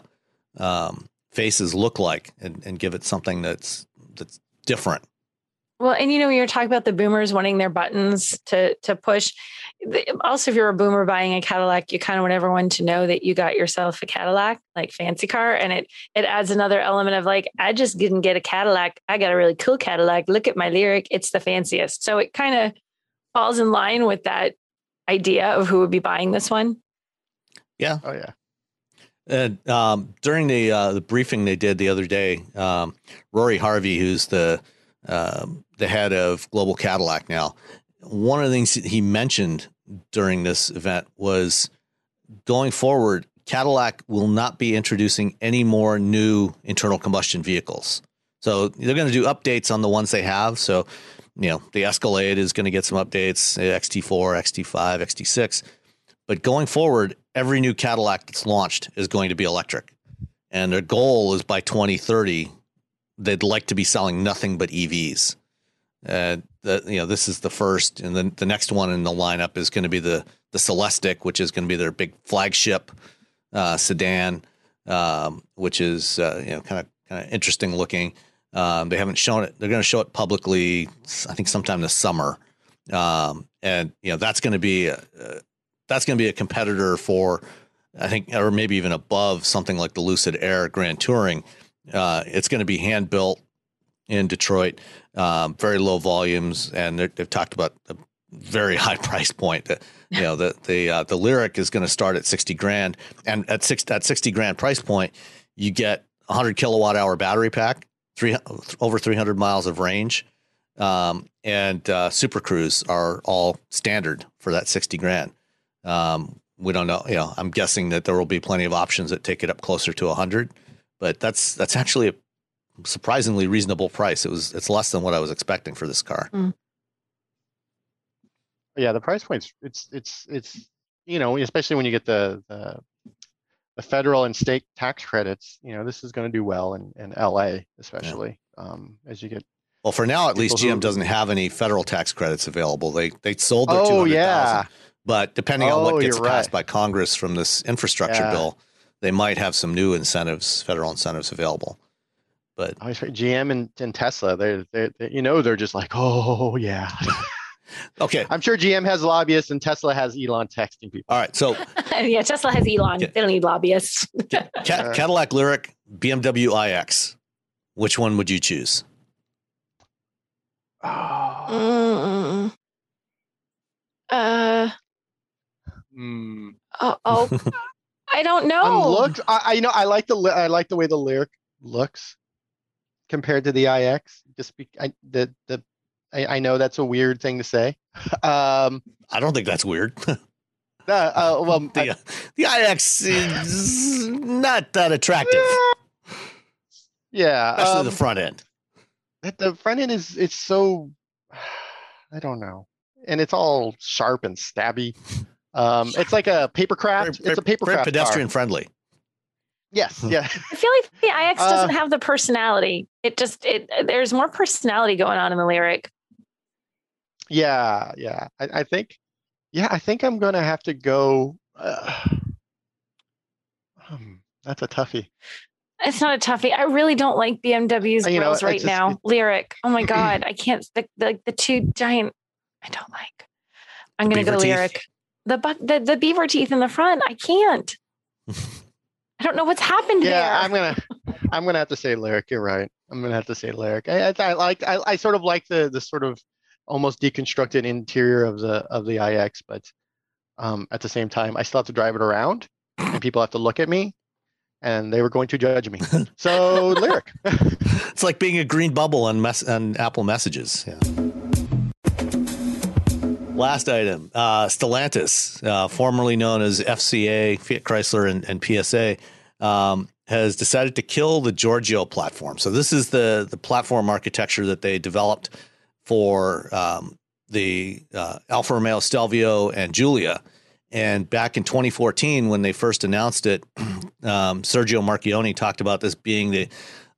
um, faces look like, and, and give it something that's that's different. Well, and you know, you're talking about the boomers wanting their buttons to to push. Also, if you're a boomer buying a Cadillac, you kind of want everyone to know that you got yourself a Cadillac, like fancy car. And it it adds another element of like, I just didn't get a Cadillac. I got a really cool Cadillac. Look at my Lyriq. It's the fanciest. So it kind of falls in line with that idea of who would be buying this one. Yeah. Oh, yeah. And um, during the uh, the briefing they did the other day, um, Rory Harvey, who's the um, the head of Global Cadillac now, one of the things he mentioned during this event was going forward, Cadillac will not be introducing any more new internal combustion vehicles. So they're going to do updates on the ones they have. So, you know, the Escalade is going to get some updates, X T four, X T five, X T six. But going forward, every new Cadillac that's launched is going to be electric. And their goal is by twenty thirty, they'd like to be selling nothing but E Vs. Uh, the, you know, this is the first, and then the next one in the lineup is going to be the the Celestiq, which is going to be their big flagship uh, sedan, um, which is uh, you know kind of kind of interesting looking. Um, they haven't shown it; they're going to show it publicly, I think, sometime this summer, um, and you know that's going to be a, uh, that's going to be a competitor for, I think, or maybe even above something like the Lucid Air Grand Touring. Uh, it's going to be hand built in Detroit, um, very low volumes, and they've talked about a very high price point. That, you know, the the uh, the Lyriq is going to start at sixty grand, and at six at sixty grand price point, you get a hundred kilowatt hour battery pack, three over three hundred miles of range, um, and uh, Super Cruise are all standard for that sixty grand. Um, we don't know, you know. I'm guessing that there will be plenty of options that take it up closer to a hundred, but that's that's actually a surprisingly reasonable price. It was it's less than what I was expecting for this car. Mm. Yeah, the price points, it's it's it's you know, especially when you get the the, the federal and state tax credits, you know, this is going to do well in, in L A especially. Yeah. Um, as you get well, for now at least G M who, doesn't have any federal tax credits available. They they sold their oh, two hundred thousand, yeah. but depending on oh, what gets passed right. by Congress from this infrastructure yeah. bill, they might have some new incentives, federal incentives available. But G M and, and Tesla, they're, they're, they, you know, they're just like, oh, yeah. Okay. I'm sure G M has lobbyists and Tesla has Elon texting people. All right. So, yeah, Tesla has Elon. Yeah. They don't need lobbyists. Ca- Cadillac Lyriq, B M W I X. Which one would you choose? Oh. Uh, mm. oh, oh. I don't know. Um, look, I, I you know I like the I like the way the Lyriq looks compared to the I X. Just be, I, the the I, I know that's a weird thing to say. Um, I don't think that's weird. uh, uh, well, the, uh, the I X is not that attractive. Yeah, especially um, the front end. The front end is it's so I don't know, and it's all sharp and stabby. Um, it's like a papercraft. Very, it's a papercraft. Very pedestrian car. friendly. Yes, yeah. I feel like the I X doesn't uh, have the personality. It just it there's more personality going on in the Lyriq. Yeah, yeah. I, I think, yeah, I think I'm gonna have to go. Uh, um, that's a toughie. It's not a toughie. I really don't like B M W's you grills know, right just, now. it, Lyriq. Oh my god, I can't. The, the the two giant. I don't like. I'm gonna go Lyriq. The buck, the the beaver teeth in the front. I can't. I don't know what's happened yeah, there. Yeah, I'm gonna, I'm gonna have to say Lyriq. You're right. I'm gonna have to say Lyriq. I, I, I like, I, I sort of like the the sort of almost deconstructed interior of the of the I X, but um, at the same time, I still have to drive it around, and people have to look at me, and they were going to judge me. So Lyriq. It's like being a green bubble on mess on Apple Messages. Yeah. Last item, uh, Stellantis, uh, formerly known as F C A, Fiat Chrysler, and, and P S A, um, has decided to kill the Giorgio platform. So this is the the platform architecture that they developed for um, the uh, Alfa Romeo Stelvio and Giulia. And back in twenty fourteen, when they first announced it, um, Sergio Marchionne talked about this being the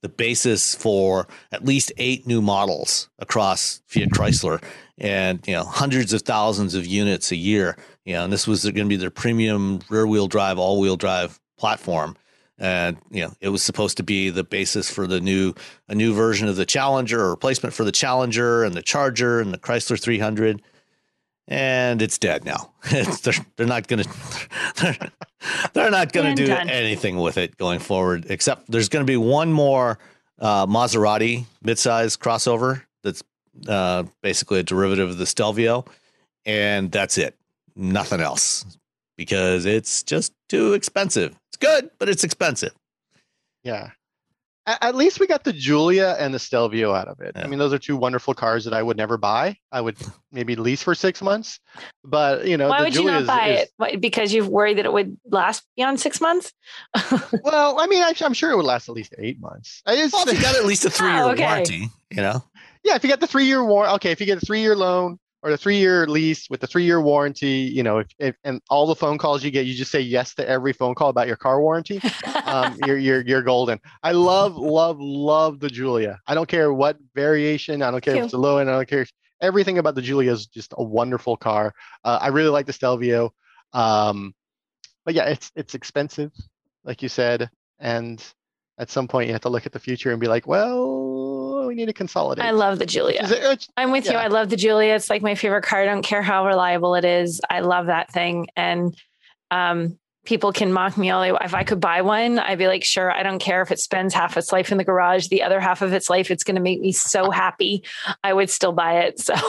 the basis for at least eight new models across Fiat Chrysler, and you know hundreds of thousands of units a year. You know, and this was going to be their premium rear-wheel drive, all-wheel drive platform. And you know, it was supposed to be the basis for the new a new version of the Challenger, or replacement for the Challenger and the Charger and the Chrysler three hundred. And it's dead now. It's, they're they're not gonna they're, they're not gonna do done. anything with it going forward. Except there's going to be one more uh, Maserati midsize crossover that's uh, basically a derivative of the Stelvio, and that's it. Nothing else, because it's just too expensive. It's good, but it's expensive. Yeah. At least we got the Giulia and the Stelvio out of it. Yeah. I mean, those are two wonderful cars that I would never buy. I would maybe lease for six months. But, you know, why the would Giulia you not is, buy is, it? What, because you're worried that it would last beyond six months? Well, I mean, I, I'm sure it would last at least eight months. It's, Well, if you got at least a three-year Oh, okay. warranty, you know. yeah, if you get the three-year warranty, okay, if you get a three-year loan or the three-year lease with the three-year warranty, you know, if, if and all the phone calls you get, you just say yes to every phone call about your car warranty. um, you're you're you're golden. I love love love the Giulia. I don't care what variation. I don't care Cute. if it's a low end. I don't care. Everything about the Giulia is just a wonderful car. Uh, I really like the Stelvio. Um, but yeah, it's it's expensive, like you said, and at some point you have to look at the future and be like, well, we need to consolidate. I love the Giulia. It's- it's- I'm with you. yeah. I love the Giulia. It's like my favorite car. I don't care how reliable it is. I love that thing. And um, people can mock me all they If I could buy one, I'd be like, sure, I don't care if it spends half its life in the garage. The other half of its life, it's going to make me so happy. I would still buy it. So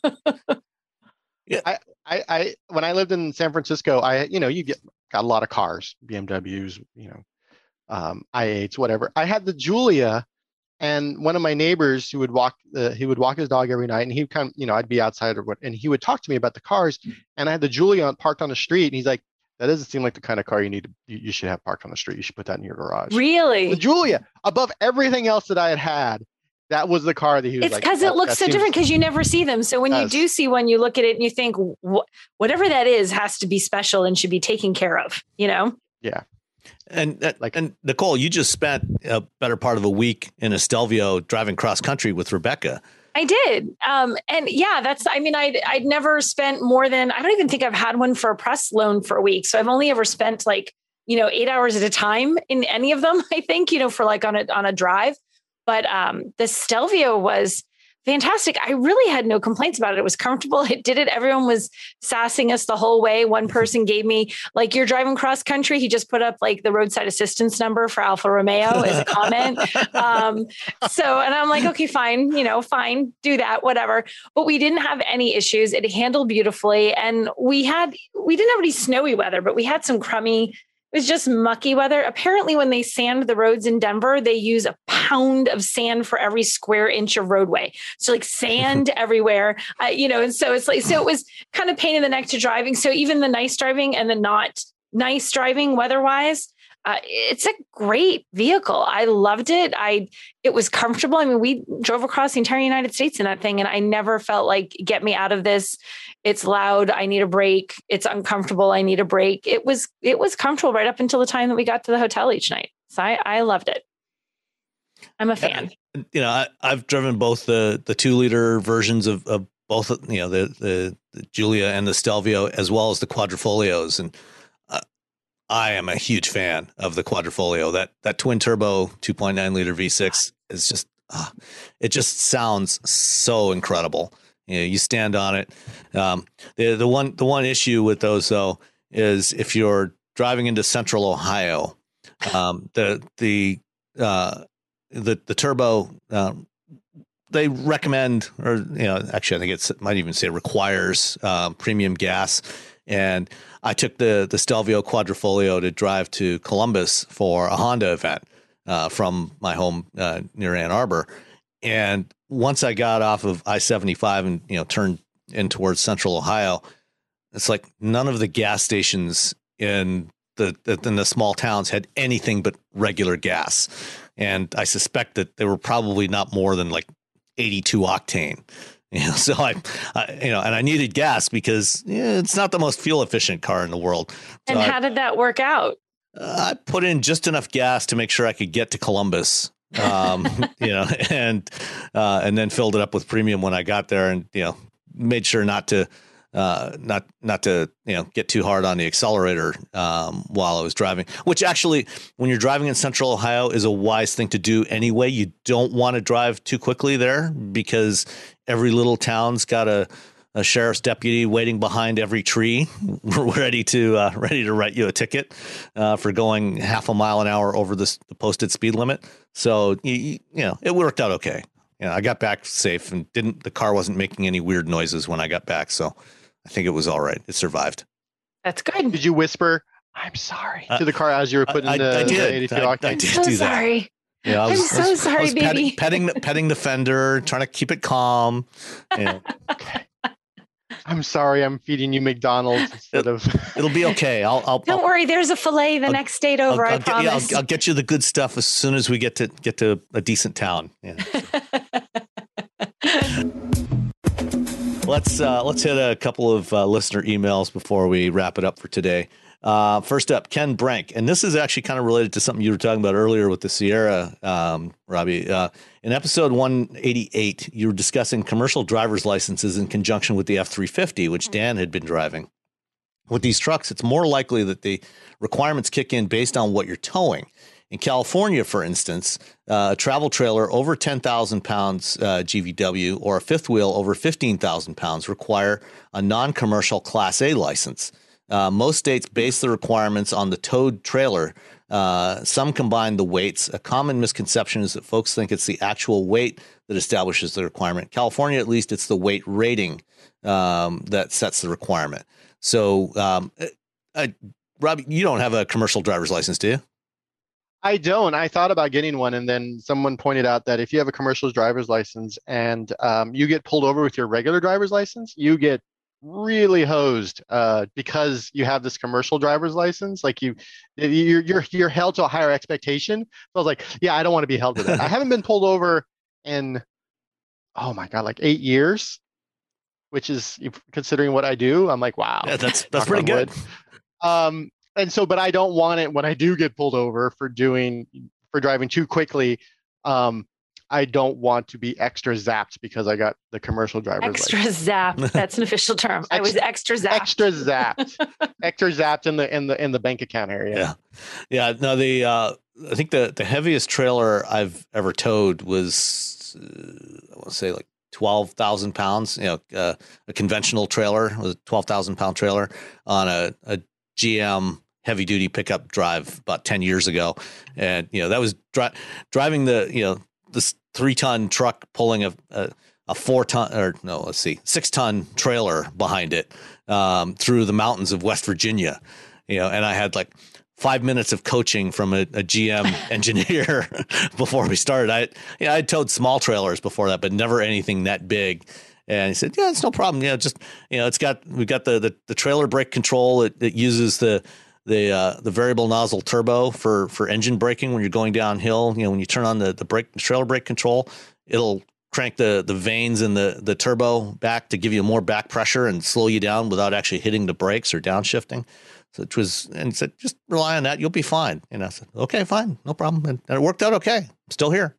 I, I, when I lived in San Francisco, I, you know, you get got a lot of cars, B M Ws, you know, um, i eights, whatever. I had the Giulia, and one of my neighbors who would walk, uh, he would walk his dog every night, and he kind of, you know, I'd be outside or what, and he would talk to me about the cars, and I had the Giulia on, parked on the street, and he's like, that doesn't seem like the kind of car you need to, you, you should have parked on the street. You should put that in your garage. really, The Giulia, above everything else that I had had, that was the car that he was it's like. because that- it looks that so seems- different because you never see them. So when you Yes. do see one, you look at it and you think, "Wh- whatever that is has to be special and should be taken care of, you know? Yeah. And that, Like- and Nicole, you just spent a better part of a week in a Stelvio driving cross country with Rebecca. I did. Um, and yeah, that's, I mean, I'd, I'd never spent more than, I don't even think I've had one for a press loan for a week. So I've only ever spent like, you know, eight hours at a time in any of them, I think, you know, for like on a, on a drive. But um, the Stelvio was fantastic. I really had no complaints about it. It was comfortable. It did it. Everyone was sassing us the whole way. One person gave me like, you're driving cross country. He just put up like the roadside assistance number for Alfa Romeo as a comment. Um, so, and I'm like, okay, fine, you know, fine, do that, whatever. But we didn't have any issues. It handled beautifully. And we had, we didn't have any snowy weather, but we had some crummy, it was just mucky weather. Apparently, when they sand the roads in Denver, they use a pound of sand for every square inch of roadway. So like sand everywhere, uh, you know, and so it's like, so it was kind of pain in the neck to driving. So even the nice driving and the not nice driving weather-wise, uh, it's a great vehicle. I loved it. I, it was comfortable. I mean, we drove across the entire United States in that thing, and I never felt like, get me out of this. It's loud. I need a break. It's uncomfortable. I need a break. It was, it was comfortable right up until the time that we got to the hotel each night. So I, I loved it. I'm a fan. You know, I, I've driven both the the two liter versions of, of both, you know, the, the the Giulia and the Stelvio, as well as the Quadrifolios, and uh, I am a huge fan of the Quadrifolio. That that twin turbo two point nine liter V six is just, uh, it just sounds so incredible. You know, you stand on it. Um, the the one the one issue with those though is if you're driving into Central Ohio, um, the the uh, the the turbo, um, they recommend, or you know, actually I think it's might even say requires um, premium gas. And I took the the Stelvio Quadrifolio to drive to Columbus for a Honda event uh, from my home uh, near Ann Arbor. And once I got off of I seventy-five and, you know, turned in towards Central Ohio, it's like none of the gas stations in the, the in the small towns had anything but regular gas. And I suspect that they were probably not more than like eighty-two octane. You know, so I, I, you know, and I needed gas because yeah, it's not the most fuel efficient car in the world. So And how I, did that work out? uh, I put in just enough gas to make sure I could get to Columbus um, you know, and uh, and then filled it up with premium when I got there, and you know, made sure not to uh, not not to you know get too hard on the accelerator um, while I was driving. Which actually, when you're driving in Central Ohio, is a wise thing to do anyway. You don't want to drive too quickly there because every little town's got a a sheriff's deputy waiting behind every tree, ready to uh, ready to write you a ticket uh, for going half a mile an hour over the, the posted speed limit. So you, you know it worked out okay. You know, I got back safe and didn't. The car wasn't making any weird noises when I got back, so I think it was all right. It survived. That's good. Did you whisper, "I'm sorry" uh, to the car as you were putting I, the, I, I did. the eighty-two I, octane? I did so do that. Sorry. Yeah, I was, I'm so I was, sorry, I was petting, baby. petting, the, petting the fender, trying to keep it calm. You know. Okay. I'm sorry, I'm feeding you McDonald's instead of. It'll be okay. I'll. I'll Don't I'll, worry. There's a fillet the I'll, next date over. I'll, I I'll promise. Get, yeah, I'll, I'll get you the good stuff as soon as we get to get to a decent town. Yeah. let's uh, let's hit a couple of uh, listener emails before we wrap it up for today. Uh, first up, Ken Brank, and this is actually kind of related to something you were talking about earlier with the Sierra, um, Robbie. Uh, in episode one eighty-eight, you were discussing commercial driver's licenses in conjunction with the F three fifty, which Dan had been driving. With these trucks, it's more likely that the requirements kick in based on what you're towing. In California, for instance, uh, a travel trailer over ten thousand pounds uh, G V W or a fifth wheel over fifteen thousand pounds require a non-commercial Class A license. Uh, most states base the requirements on the towed trailer. Uh, some combine the weights. A common misconception is that folks think it's the actual weight that establishes the requirement. California, at least, it's the weight rating um, that sets the requirement. So, um, I, Robbie, you don't have a commercial driver's license, do you? I don't. I thought about getting one, and then someone pointed out that if you have a commercial driver's license and um, you get pulled over with your regular driver's license, you get really hosed uh, because you have this commercial driver's license. Like you, you're you're you're held to a higher expectation. So I was like, yeah, I don't want to be held to that. I haven't been pulled over in, oh my god, like eight years, which is considering what I do. I'm like, wow, yeah, that's that's pretty good. Um, and so, but I don't want it when I do get pulled over for doing for driving too quickly. Um, I don't want to be extra zapped because I got the commercial driver's extra license. zapped. That's an official term. I was extra zapped. Extra zapped. extra zapped in the in the in the bank account area. Yeah, yeah. No, the uh, I think the the heaviest trailer I've ever towed was uh, I want to say like twelve thousand pounds. You know, uh, a conventional trailer was a twelve thousand pound trailer on a, a G M heavy duty pickup drive about ten years ago, and you know that was dri- driving the you know this three ton truck pulling a, a a four ton or no let's see six ton trailer behind it um, through the mountains of West Virginia, you know, and I had like five minutes of coaching from a, a G M engineer before we started. I yeah I'd towed small trailers before that, but never anything that big. And he said, yeah, it's no problem. Yeah, just you know, it's got we've got the the, the trailer brake control. It, it uses the the uh, the variable nozzle turbo for for engine braking when you're going downhill. You know, when you turn on the the brake trailer brake control, it'll crank the the vanes in the the turbo back to give you more back pressure and slow you down without actually hitting the brakes or downshifting. So it was, and he said, just rely on that, you'll be fine. And I said, okay, fine, no problem. And, and it worked out okay. I'm still here.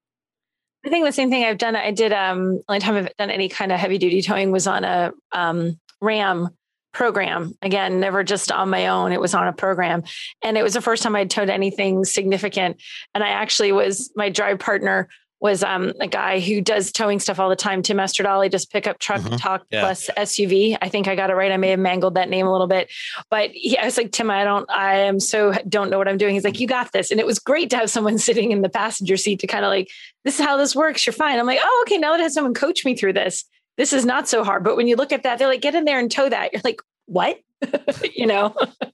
I think the same thing I've done. I did, um, only time I've done any kind of heavy duty towing was on a um, Ram program. Again, never just on my own. It was on a program. And it was the first time I'd towed anything significant. And I actually was, my drive partner was um, a guy who does towing stuff all the time. Tim Estradale, just pick up truck Mm-hmm. talk Yeah. plus S U V. I think I got it right. I may have mangled that name a little bit, but he, I was like, Tim, I don't, I am so don't know what I'm doing. He's like, you got this. And it was great to have someone sitting in the passenger seat to kind of like, this is how this works. You're fine. I'm like, oh, okay. Now that I have someone coach me through this, this is not so hard. But when you look at that, they're like, get in there and tow that. You're like, what? you know?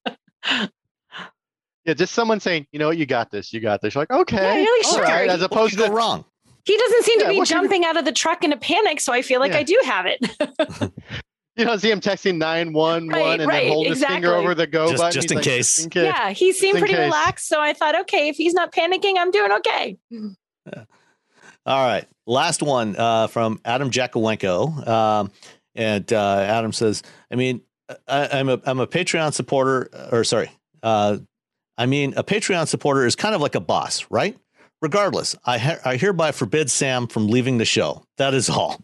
Yeah, just someone saying, you know what, you got this, you got this. You're like, okay, Yeah, you're like, all sure. right. As What opposed could go to wrong. He doesn't seem Yeah, to be what can- jumping out of the truck in a panic. So I feel like Yeah. I do have it. you don't see him texting nine one one Right, and right, then hold his finger exactly. over the go Just- button. just He's in like, case. Just in case. Yeah, he seemed in pretty case. relaxed. So I thought, okay, if he's not panicking, I'm doing okay. All right. Last one uh, from Adam Jakowenko. Um, and uh, Adam says, I mean, I, I'm a I'm a Patreon supporter, or sorry, uh, I mean, a Patreon supporter is kind of like a boss, right? regardless, I, ha- I hereby forbid Sam from leaving the show. That is all.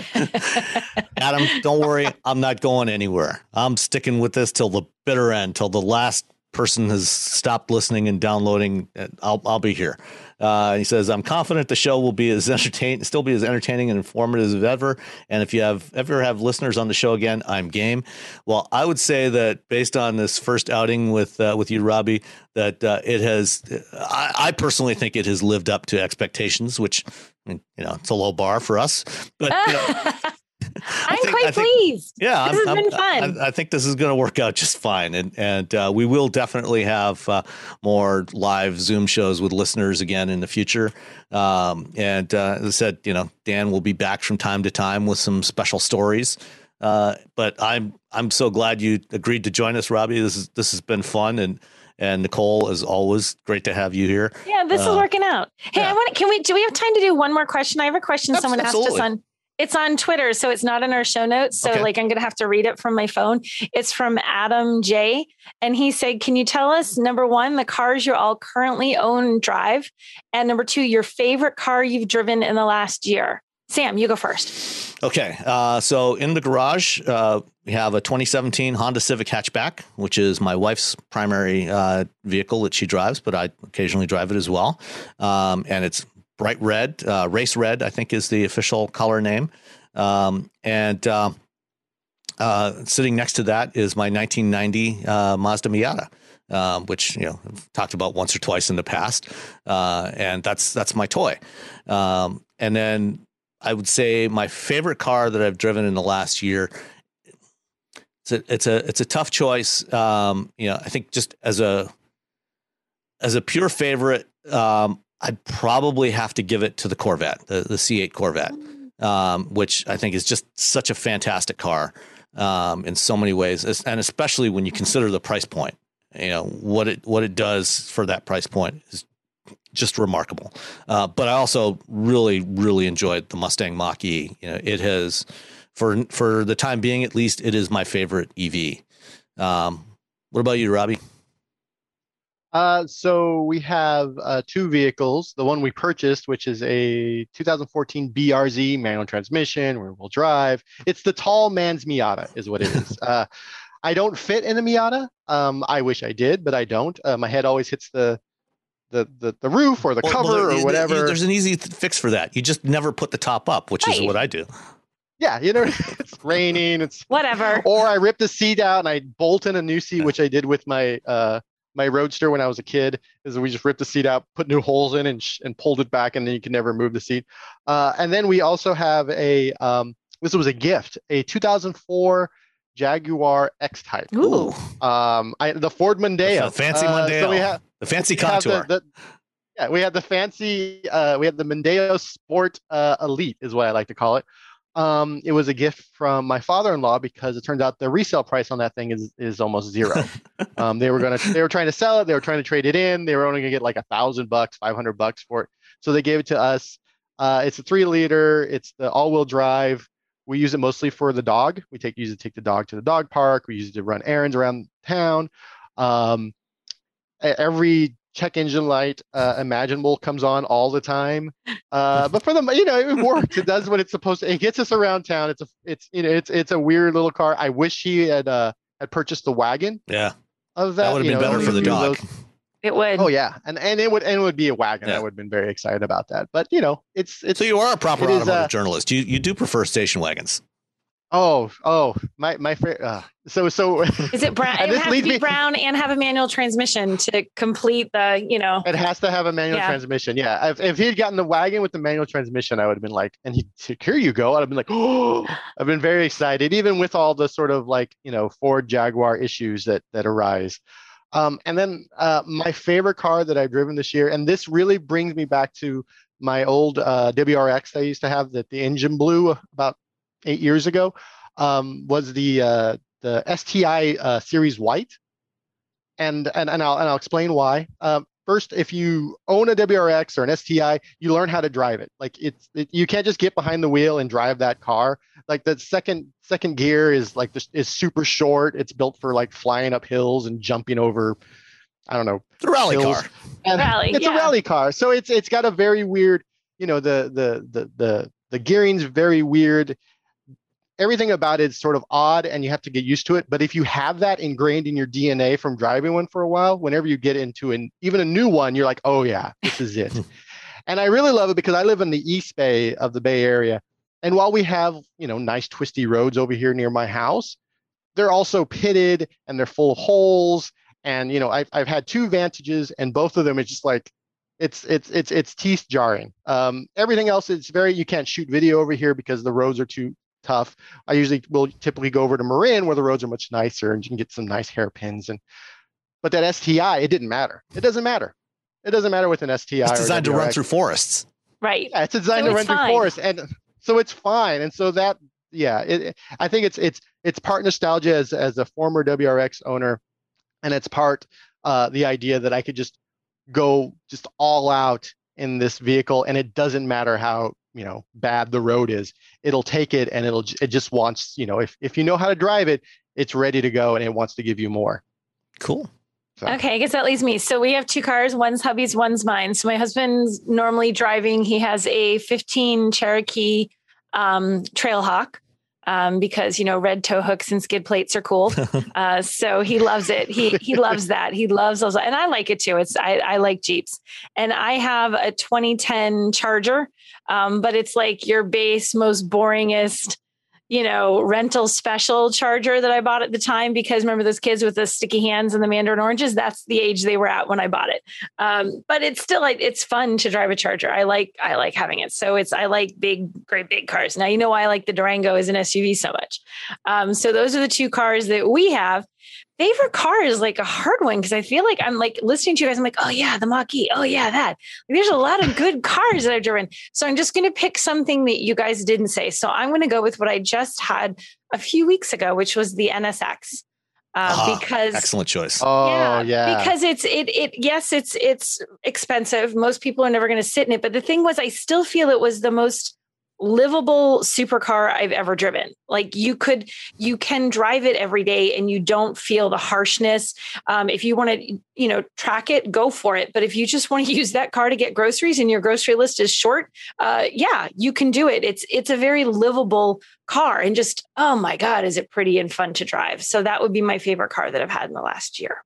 Adam, don't worry. I'm not going anywhere. I'm sticking with this till the bitter end, till the last person has stopped listening and downloading. I'll, I'll be here. Uh, he says, I'm confident the show will be as entertaining, still be as entertaining and informative as ever. And if you have ever have listeners on the show again, I'm game. Well, I would say that based on this first outing with uh, with you, Robbie, that uh, it has, I, I personally think it has lived up to expectations, which, I mean, you know, it's a low bar for us, but you know, I'm think, quite think, pleased. Yeah, this I'm, has been I'm, fun. I, I think this is going to work out just fine, and and uh, we will definitely have uh, more live Zoom shows with listeners again in the future. Um, and uh, as I said, you know, Dan will be back from time to time with some special stories. Uh, but I'm I'm so glad you agreed to join us, Robbie. This is this has been fun, and and Nicole, as always, great to have you here. Yeah, this uh, is working out. Hey, yeah. I want. Can we? Do we have time to do one more question? I have a question someone Absolutely. asked us on. It's on Twitter, so it's not in our show notes. So Okay. like, I'm going to have to read it from my phone. It's from Adam J. And he said, can you tell us, number one, the cars you all currently own and drive? And number two, your favorite car you've driven in the last year? Sam, you go first. Okay. Uh, so in the garage, uh, we have a twenty seventeen Honda Civic hatchback, which is my wife's primary uh, vehicle that she drives, but I occasionally drive it as well. Um, and it's bright red, uh, race red, I think is the official color name. Um, and uh, uh, sitting next to that is my nineteen ninety uh, Mazda Miata, um, which, you know, I've talked about once or twice in the past. Uh, and that's that's my toy. Um, and then I would say my favorite car that I've driven in the last year, it's a, it's a, it's a tough choice. Um, you know, I think just as a, as a pure favorite, um, I'd probably have to give it to the Corvette, the, the C eight Corvette, um, which I think is just such a fantastic car um, in so many ways, and especially when you consider the price point. You know, what it what it does for that price point is just remarkable. Uh, but I also really, really enjoyed the Mustang Mach-E. You know, it has, for for the time being at least, it is my favorite E V. Um, what about you, Robbie? Uh, so we have uh, two vehicles. The one we purchased, which is a two thousand fourteen B R Z manual transmission, rear-wheel drive. It's the tall man's Miata, is what it is. uh, I don't fit in a Miata. Um, I wish I did, but I don't. Uh, my head always hits the the the, the roof or the Well, cover well, there- or whatever. you- There's an easy th- fix for that. You just never put the top up, which is Right. what I do. Yeah, you know, it's raining. It's Whatever. or I rip the seat out and I bolt in a new seat, Yeah. which I did with my uh my Roadster when I was a kid. Is we just ripped the seat out, put new holes in, and sh- and pulled it back, and then you can never move the seat. Uh, and then we also have a um this was a gift, a two thousand four Jaguar X-Type. Ooh. Um, I the Ford Mondeo, The fancy Uh, Mondeo. So we have The fancy we have the- contour. the- yeah, we have the fancy. Uh, we have the Mondeo Sport uh, Elite, is what I like to call it. Um, it was a gift from my father-in-law because it turns out the resale price on that thing is is almost zero. um, they were gonna they were trying to sell it. They were trying to trade it in. They were only gonna get like a thousand bucks, five hundred bucks for it. So they gave it to us. Uh, it's a three liter. It's the all-wheel drive. We use it mostly for the dog. We take use it to take the dog to the dog park. We use it to run errands around town. Um, e- every check engine light uh, imaginable comes on all the time. Uh, but for the you know it works. It does what it's supposed to. It gets us around town. It's a it's you know it's it's a weird little car. I wish he had uh had purchased the wagon Yeah, of that. that would have you been know, better only for the a few of dog. those- It would. Oh yeah, and and it would and it would be a wagon. Yeah. I would have been very excited about that. But you know, it's it's So you are a proper it is, automotive uh, journalist. You you do prefer station wagons. oh oh my my favorite. Uh, so so Is it brown? And It this has to leads be me- brown and have a manual transmission to complete the, you know. it has to have a manual Yeah. transmission. Yeah, if if he had gotten the wagon with the manual transmission, I would have been like, and he here you go. I'd have been like, oh, I've been very excited, even with all the sort of like you know Ford Jaguar issues that that arise. Um, and then uh, my favorite car that I've driven this year, and this really brings me back to my old uh, W R X I used to have that the engine blew about eight years ago, um, was the uh, the S T I uh, Series White, and and and I'll and I'll explain why. Um, first, if you own a W R X or an S T I, you learn how to drive it. Like it's it, you can't just get behind the wheel and drive that car. Like the second second gear is like this is super short. It's built for like flying up hills and jumping over I don't know. It's a rally hills. car. And Rally, it's yeah. a rally car. So it's it's got a very weird, you know, the the the the the gearing's very weird. Everything about it's sort of odd and you have to get used to it. But if you have that ingrained in your D N A from driving one for a while, whenever you get into an even a new one, you're like, oh yeah, this is it. And I really love it because I live in the East Bay of the Bay Area. And while we have, you know, nice twisty roads over here near my house, they're also pitted and they're full of holes. And, you know, I've, I've had two Vantages and both of them, it's just like, it's, it's, it's, it's teeth jarring. Um, everything else, it's very, you can't shoot video over here because the roads are too tough. I usually will typically go over to Marin where the roads are much nicer and you can get some nice hairpins. And, but that S T I, it didn't matter. It doesn't matter. It doesn't matter with an S T I. It's designed to run through forests. Right. Yeah, it's designed So to run it's through fine. forests. And so it's fine. And so that, yeah, it, I think it's, it's, it's part nostalgia as, as a former W R X owner. And it's part uh, the idea that I could just go just all out in this vehicle and it doesn't matter how, you know, bad the road is. It'll take it and it'll, it just wants, you know, if, if you know how to drive it, it's ready to go and it wants to give you more. Cool. So. Okay, I guess that leaves me. So we have two cars. One's hubby's, one's mine. So my husband's normally driving. He has a fifteen Cherokee um, Trailhawk um, because, you know, red tow hooks and skid plates are cool. Uh, so he loves it. He he loves that. He loves those. And I like it too. It's I, I like Jeeps. And I have a twenty ten Charger, um, but it's like your base, most boringest, you know, rental special Charger that I bought at the time, because remember those kids with the sticky hands and the mandarin oranges, that's the age they were at when I bought it. Um, but it's still like, it's fun to drive a Charger. I like, I like having it. So it's, I like big, great big cars. Now, you know why I like the Durango as an S U V so much. Um, so those are the two cars that we have. Favorite car is like a hard one because I feel like I'm like listening to you guys. I'm like, oh yeah, the Mach-E. Oh yeah, that. Like, there's a lot of good cars that I've driven. So I'm just going to pick something that you guys didn't say. So I'm going to go with what I just had a few weeks ago, which was the N S X. Uh, Ah, because excellent choice. Oh yeah, yeah. because it's it it yes, it's it's expensive. Most people are never going to sit in it. But the thing was, I still feel it was the most livable supercar I've ever driven. Like you could, you can drive it every day and you don't feel the harshness. Um, if you want to, you know, track it, go for it. But if you just want to use that car to get groceries and your grocery list is short, uh, yeah, you can do it. It's, it's a very livable car and just, oh my God, is it pretty and fun to drive. So that would be my favorite car that I've had in the last year.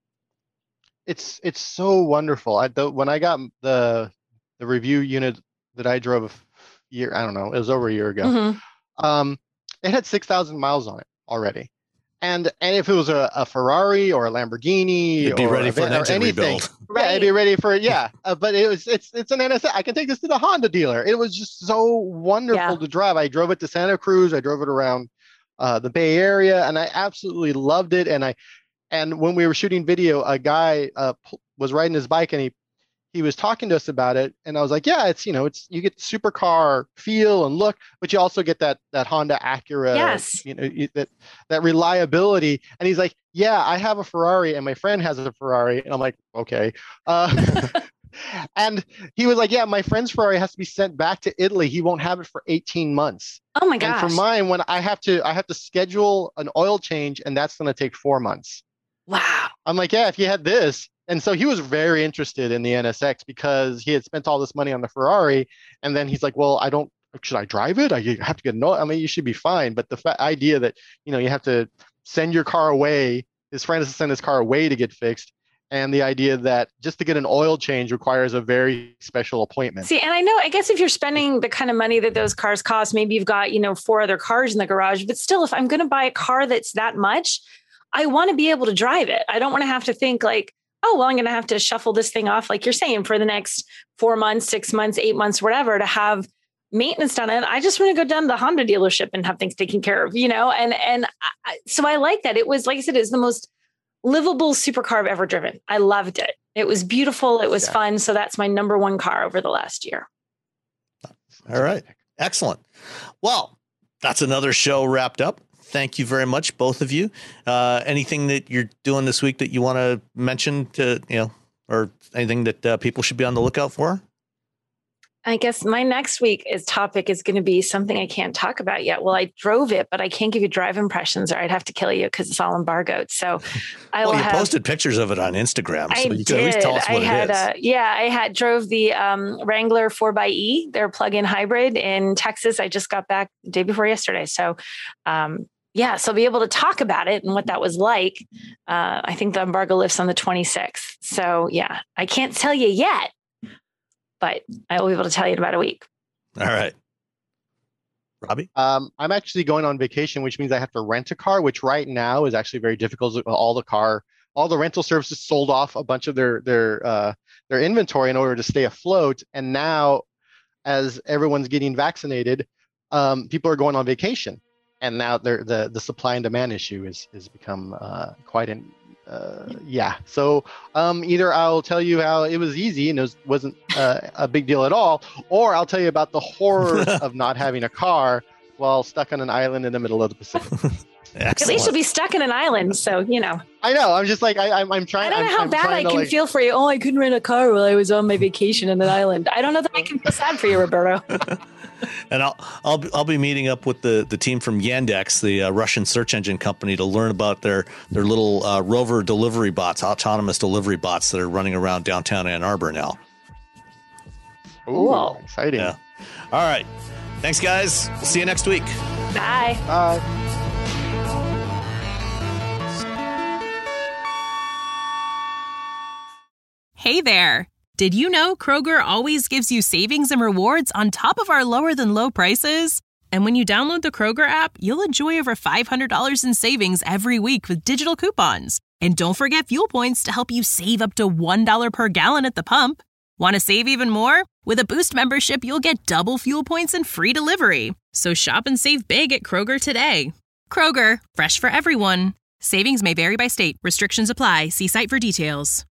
It's, it's so wonderful. I, the, when I got the, the review unit that I drove year, I don't know, it was over a year ago. Mm-hmm. Um, it had six thousand miles on it already. And and if it was a, a Ferrari or a Lamborghini It'd be or, ready a, for an or engine anything, rebuild. right? It'd be ready for, yeah. Uh, but it was, it's, it's an N S X. I can take this to the Honda dealer. It was just so wonderful Yeah. to drive. I drove it to Santa Cruz. I drove it around uh, the Bay Area and I absolutely loved it. And I, and when we were shooting video, a guy uh, p- was riding his bike and he he was talking to us about it. And I was like, yeah, it's, you know, it's, you get supercar feel and look, but you also get that, that Honda Acura, Yes. you know, you- that, that reliability. And he's like, yeah, I have a Ferrari and my friend has a Ferrari. And I'm like, okay. Uh, and he was like, yeah, my friend's Ferrari has to be sent back to Italy. He won't have it for eighteen months. Oh my And gosh. for mine, when I have to, I have to schedule an oil change and that's going to take four months. Wow. I'm like, yeah, if you had this. And so he was very interested in the N S X because he had spent all this money on the Ferrari. And then he's like, well, I don't, should I drive it? I have to get no, I mean, you should be fine. But the fa- idea that, you know, you have to send your car away, his friend has to send his car away to get fixed. And the idea that just to get an oil change requires a very special appointment. See, and I know, I guess if you're spending the kind of money that those cars cost, maybe you've got, you know, four other cars in the garage, but still, if I'm going to buy a car that's that much, I want to be able to drive it. I don't want to have to think like, oh, well, I'm going to have to shuffle this thing off, like you're saying, for the next four months, six months, eight months, whatever, to have maintenance done. And I just want to go down to the Honda dealership and have things taken care of, you know? And, and I, so I like that. It was, like I said, it's the most livable supercar I've ever driven. I loved it. It was beautiful. It was Yeah. fun. So that's my number one car over the last year. All right. Excellent. Well, that's another show wrapped up. Thank you very much, both of you. Uh, anything that you're doing this week that you want to mention to, you know, or anything that uh, people should be on the lookout for? I guess my next week is topic is going to be something I can't talk about yet. Well, I drove it, but I can't give you drive impressions or I'd have to kill you because it's all embargoed. So I well, will you have, posted pictures of it on Instagram. So I you did. can at least tell us what I had, it is. Uh, yeah, I had drove the um, Wrangler four by E, their plug-in hybrid in Texas. I just got back the day before yesterday. So um, yeah, so I'll be able to talk about it and what that was like. Uh, I think the embargo lifts on the twenty-sixth. So yeah, I can't tell you yet, but I will be able to tell you in about a week. All right. Robbie? Um, I'm actually going on vacation, which means I have to rent a car, which right now is actually very difficult. All the car, all the rental services sold off a bunch of their their uh, their inventory in order to stay afloat. And now, as everyone's getting vaccinated, um, people are going on vacation, and now the the supply and demand issue is is become uh, quite an uh, yeah. So um, either I'll tell you how it was easy and it was, wasn't uh, a big deal at all, or I'll tell you about the horrors of not having a car while stuck on an island in the middle of the Pacific. At least you'll be stuck in an island, so you know. I know. I'm just like I, I'm. I'm trying. I don't know I'm, how I'm bad I to, can like, feel for you. Oh, I couldn't rent a car while I was on my vacation in an island. I don't know that I can feel sad for you, Roberto. And I'll I'll be, I'll be meeting up with the, the team from Yandex, the uh, Russian search engine company, to learn about their their little uh, rover delivery bots, autonomous delivery bots that are running around downtown Ann Arbor now. Ooh, Cool. exciting. Yeah. All right. Thanks, guys. We'll see you next week. Bye. Bye. Hey there! Did you know Kroger always gives you savings and rewards on top of our lower than low prices? And when you download the Kroger app, you'll enjoy over five hundred dollars in savings every week with digital coupons. And don't forget fuel points to help you save up to one dollar per gallon at the pump. Want to save even more? With a Boost membership, you'll get double fuel points and free delivery. So shop and save big at Kroger today. Kroger, fresh for everyone. Savings may vary by state. Restrictions apply. See site for details.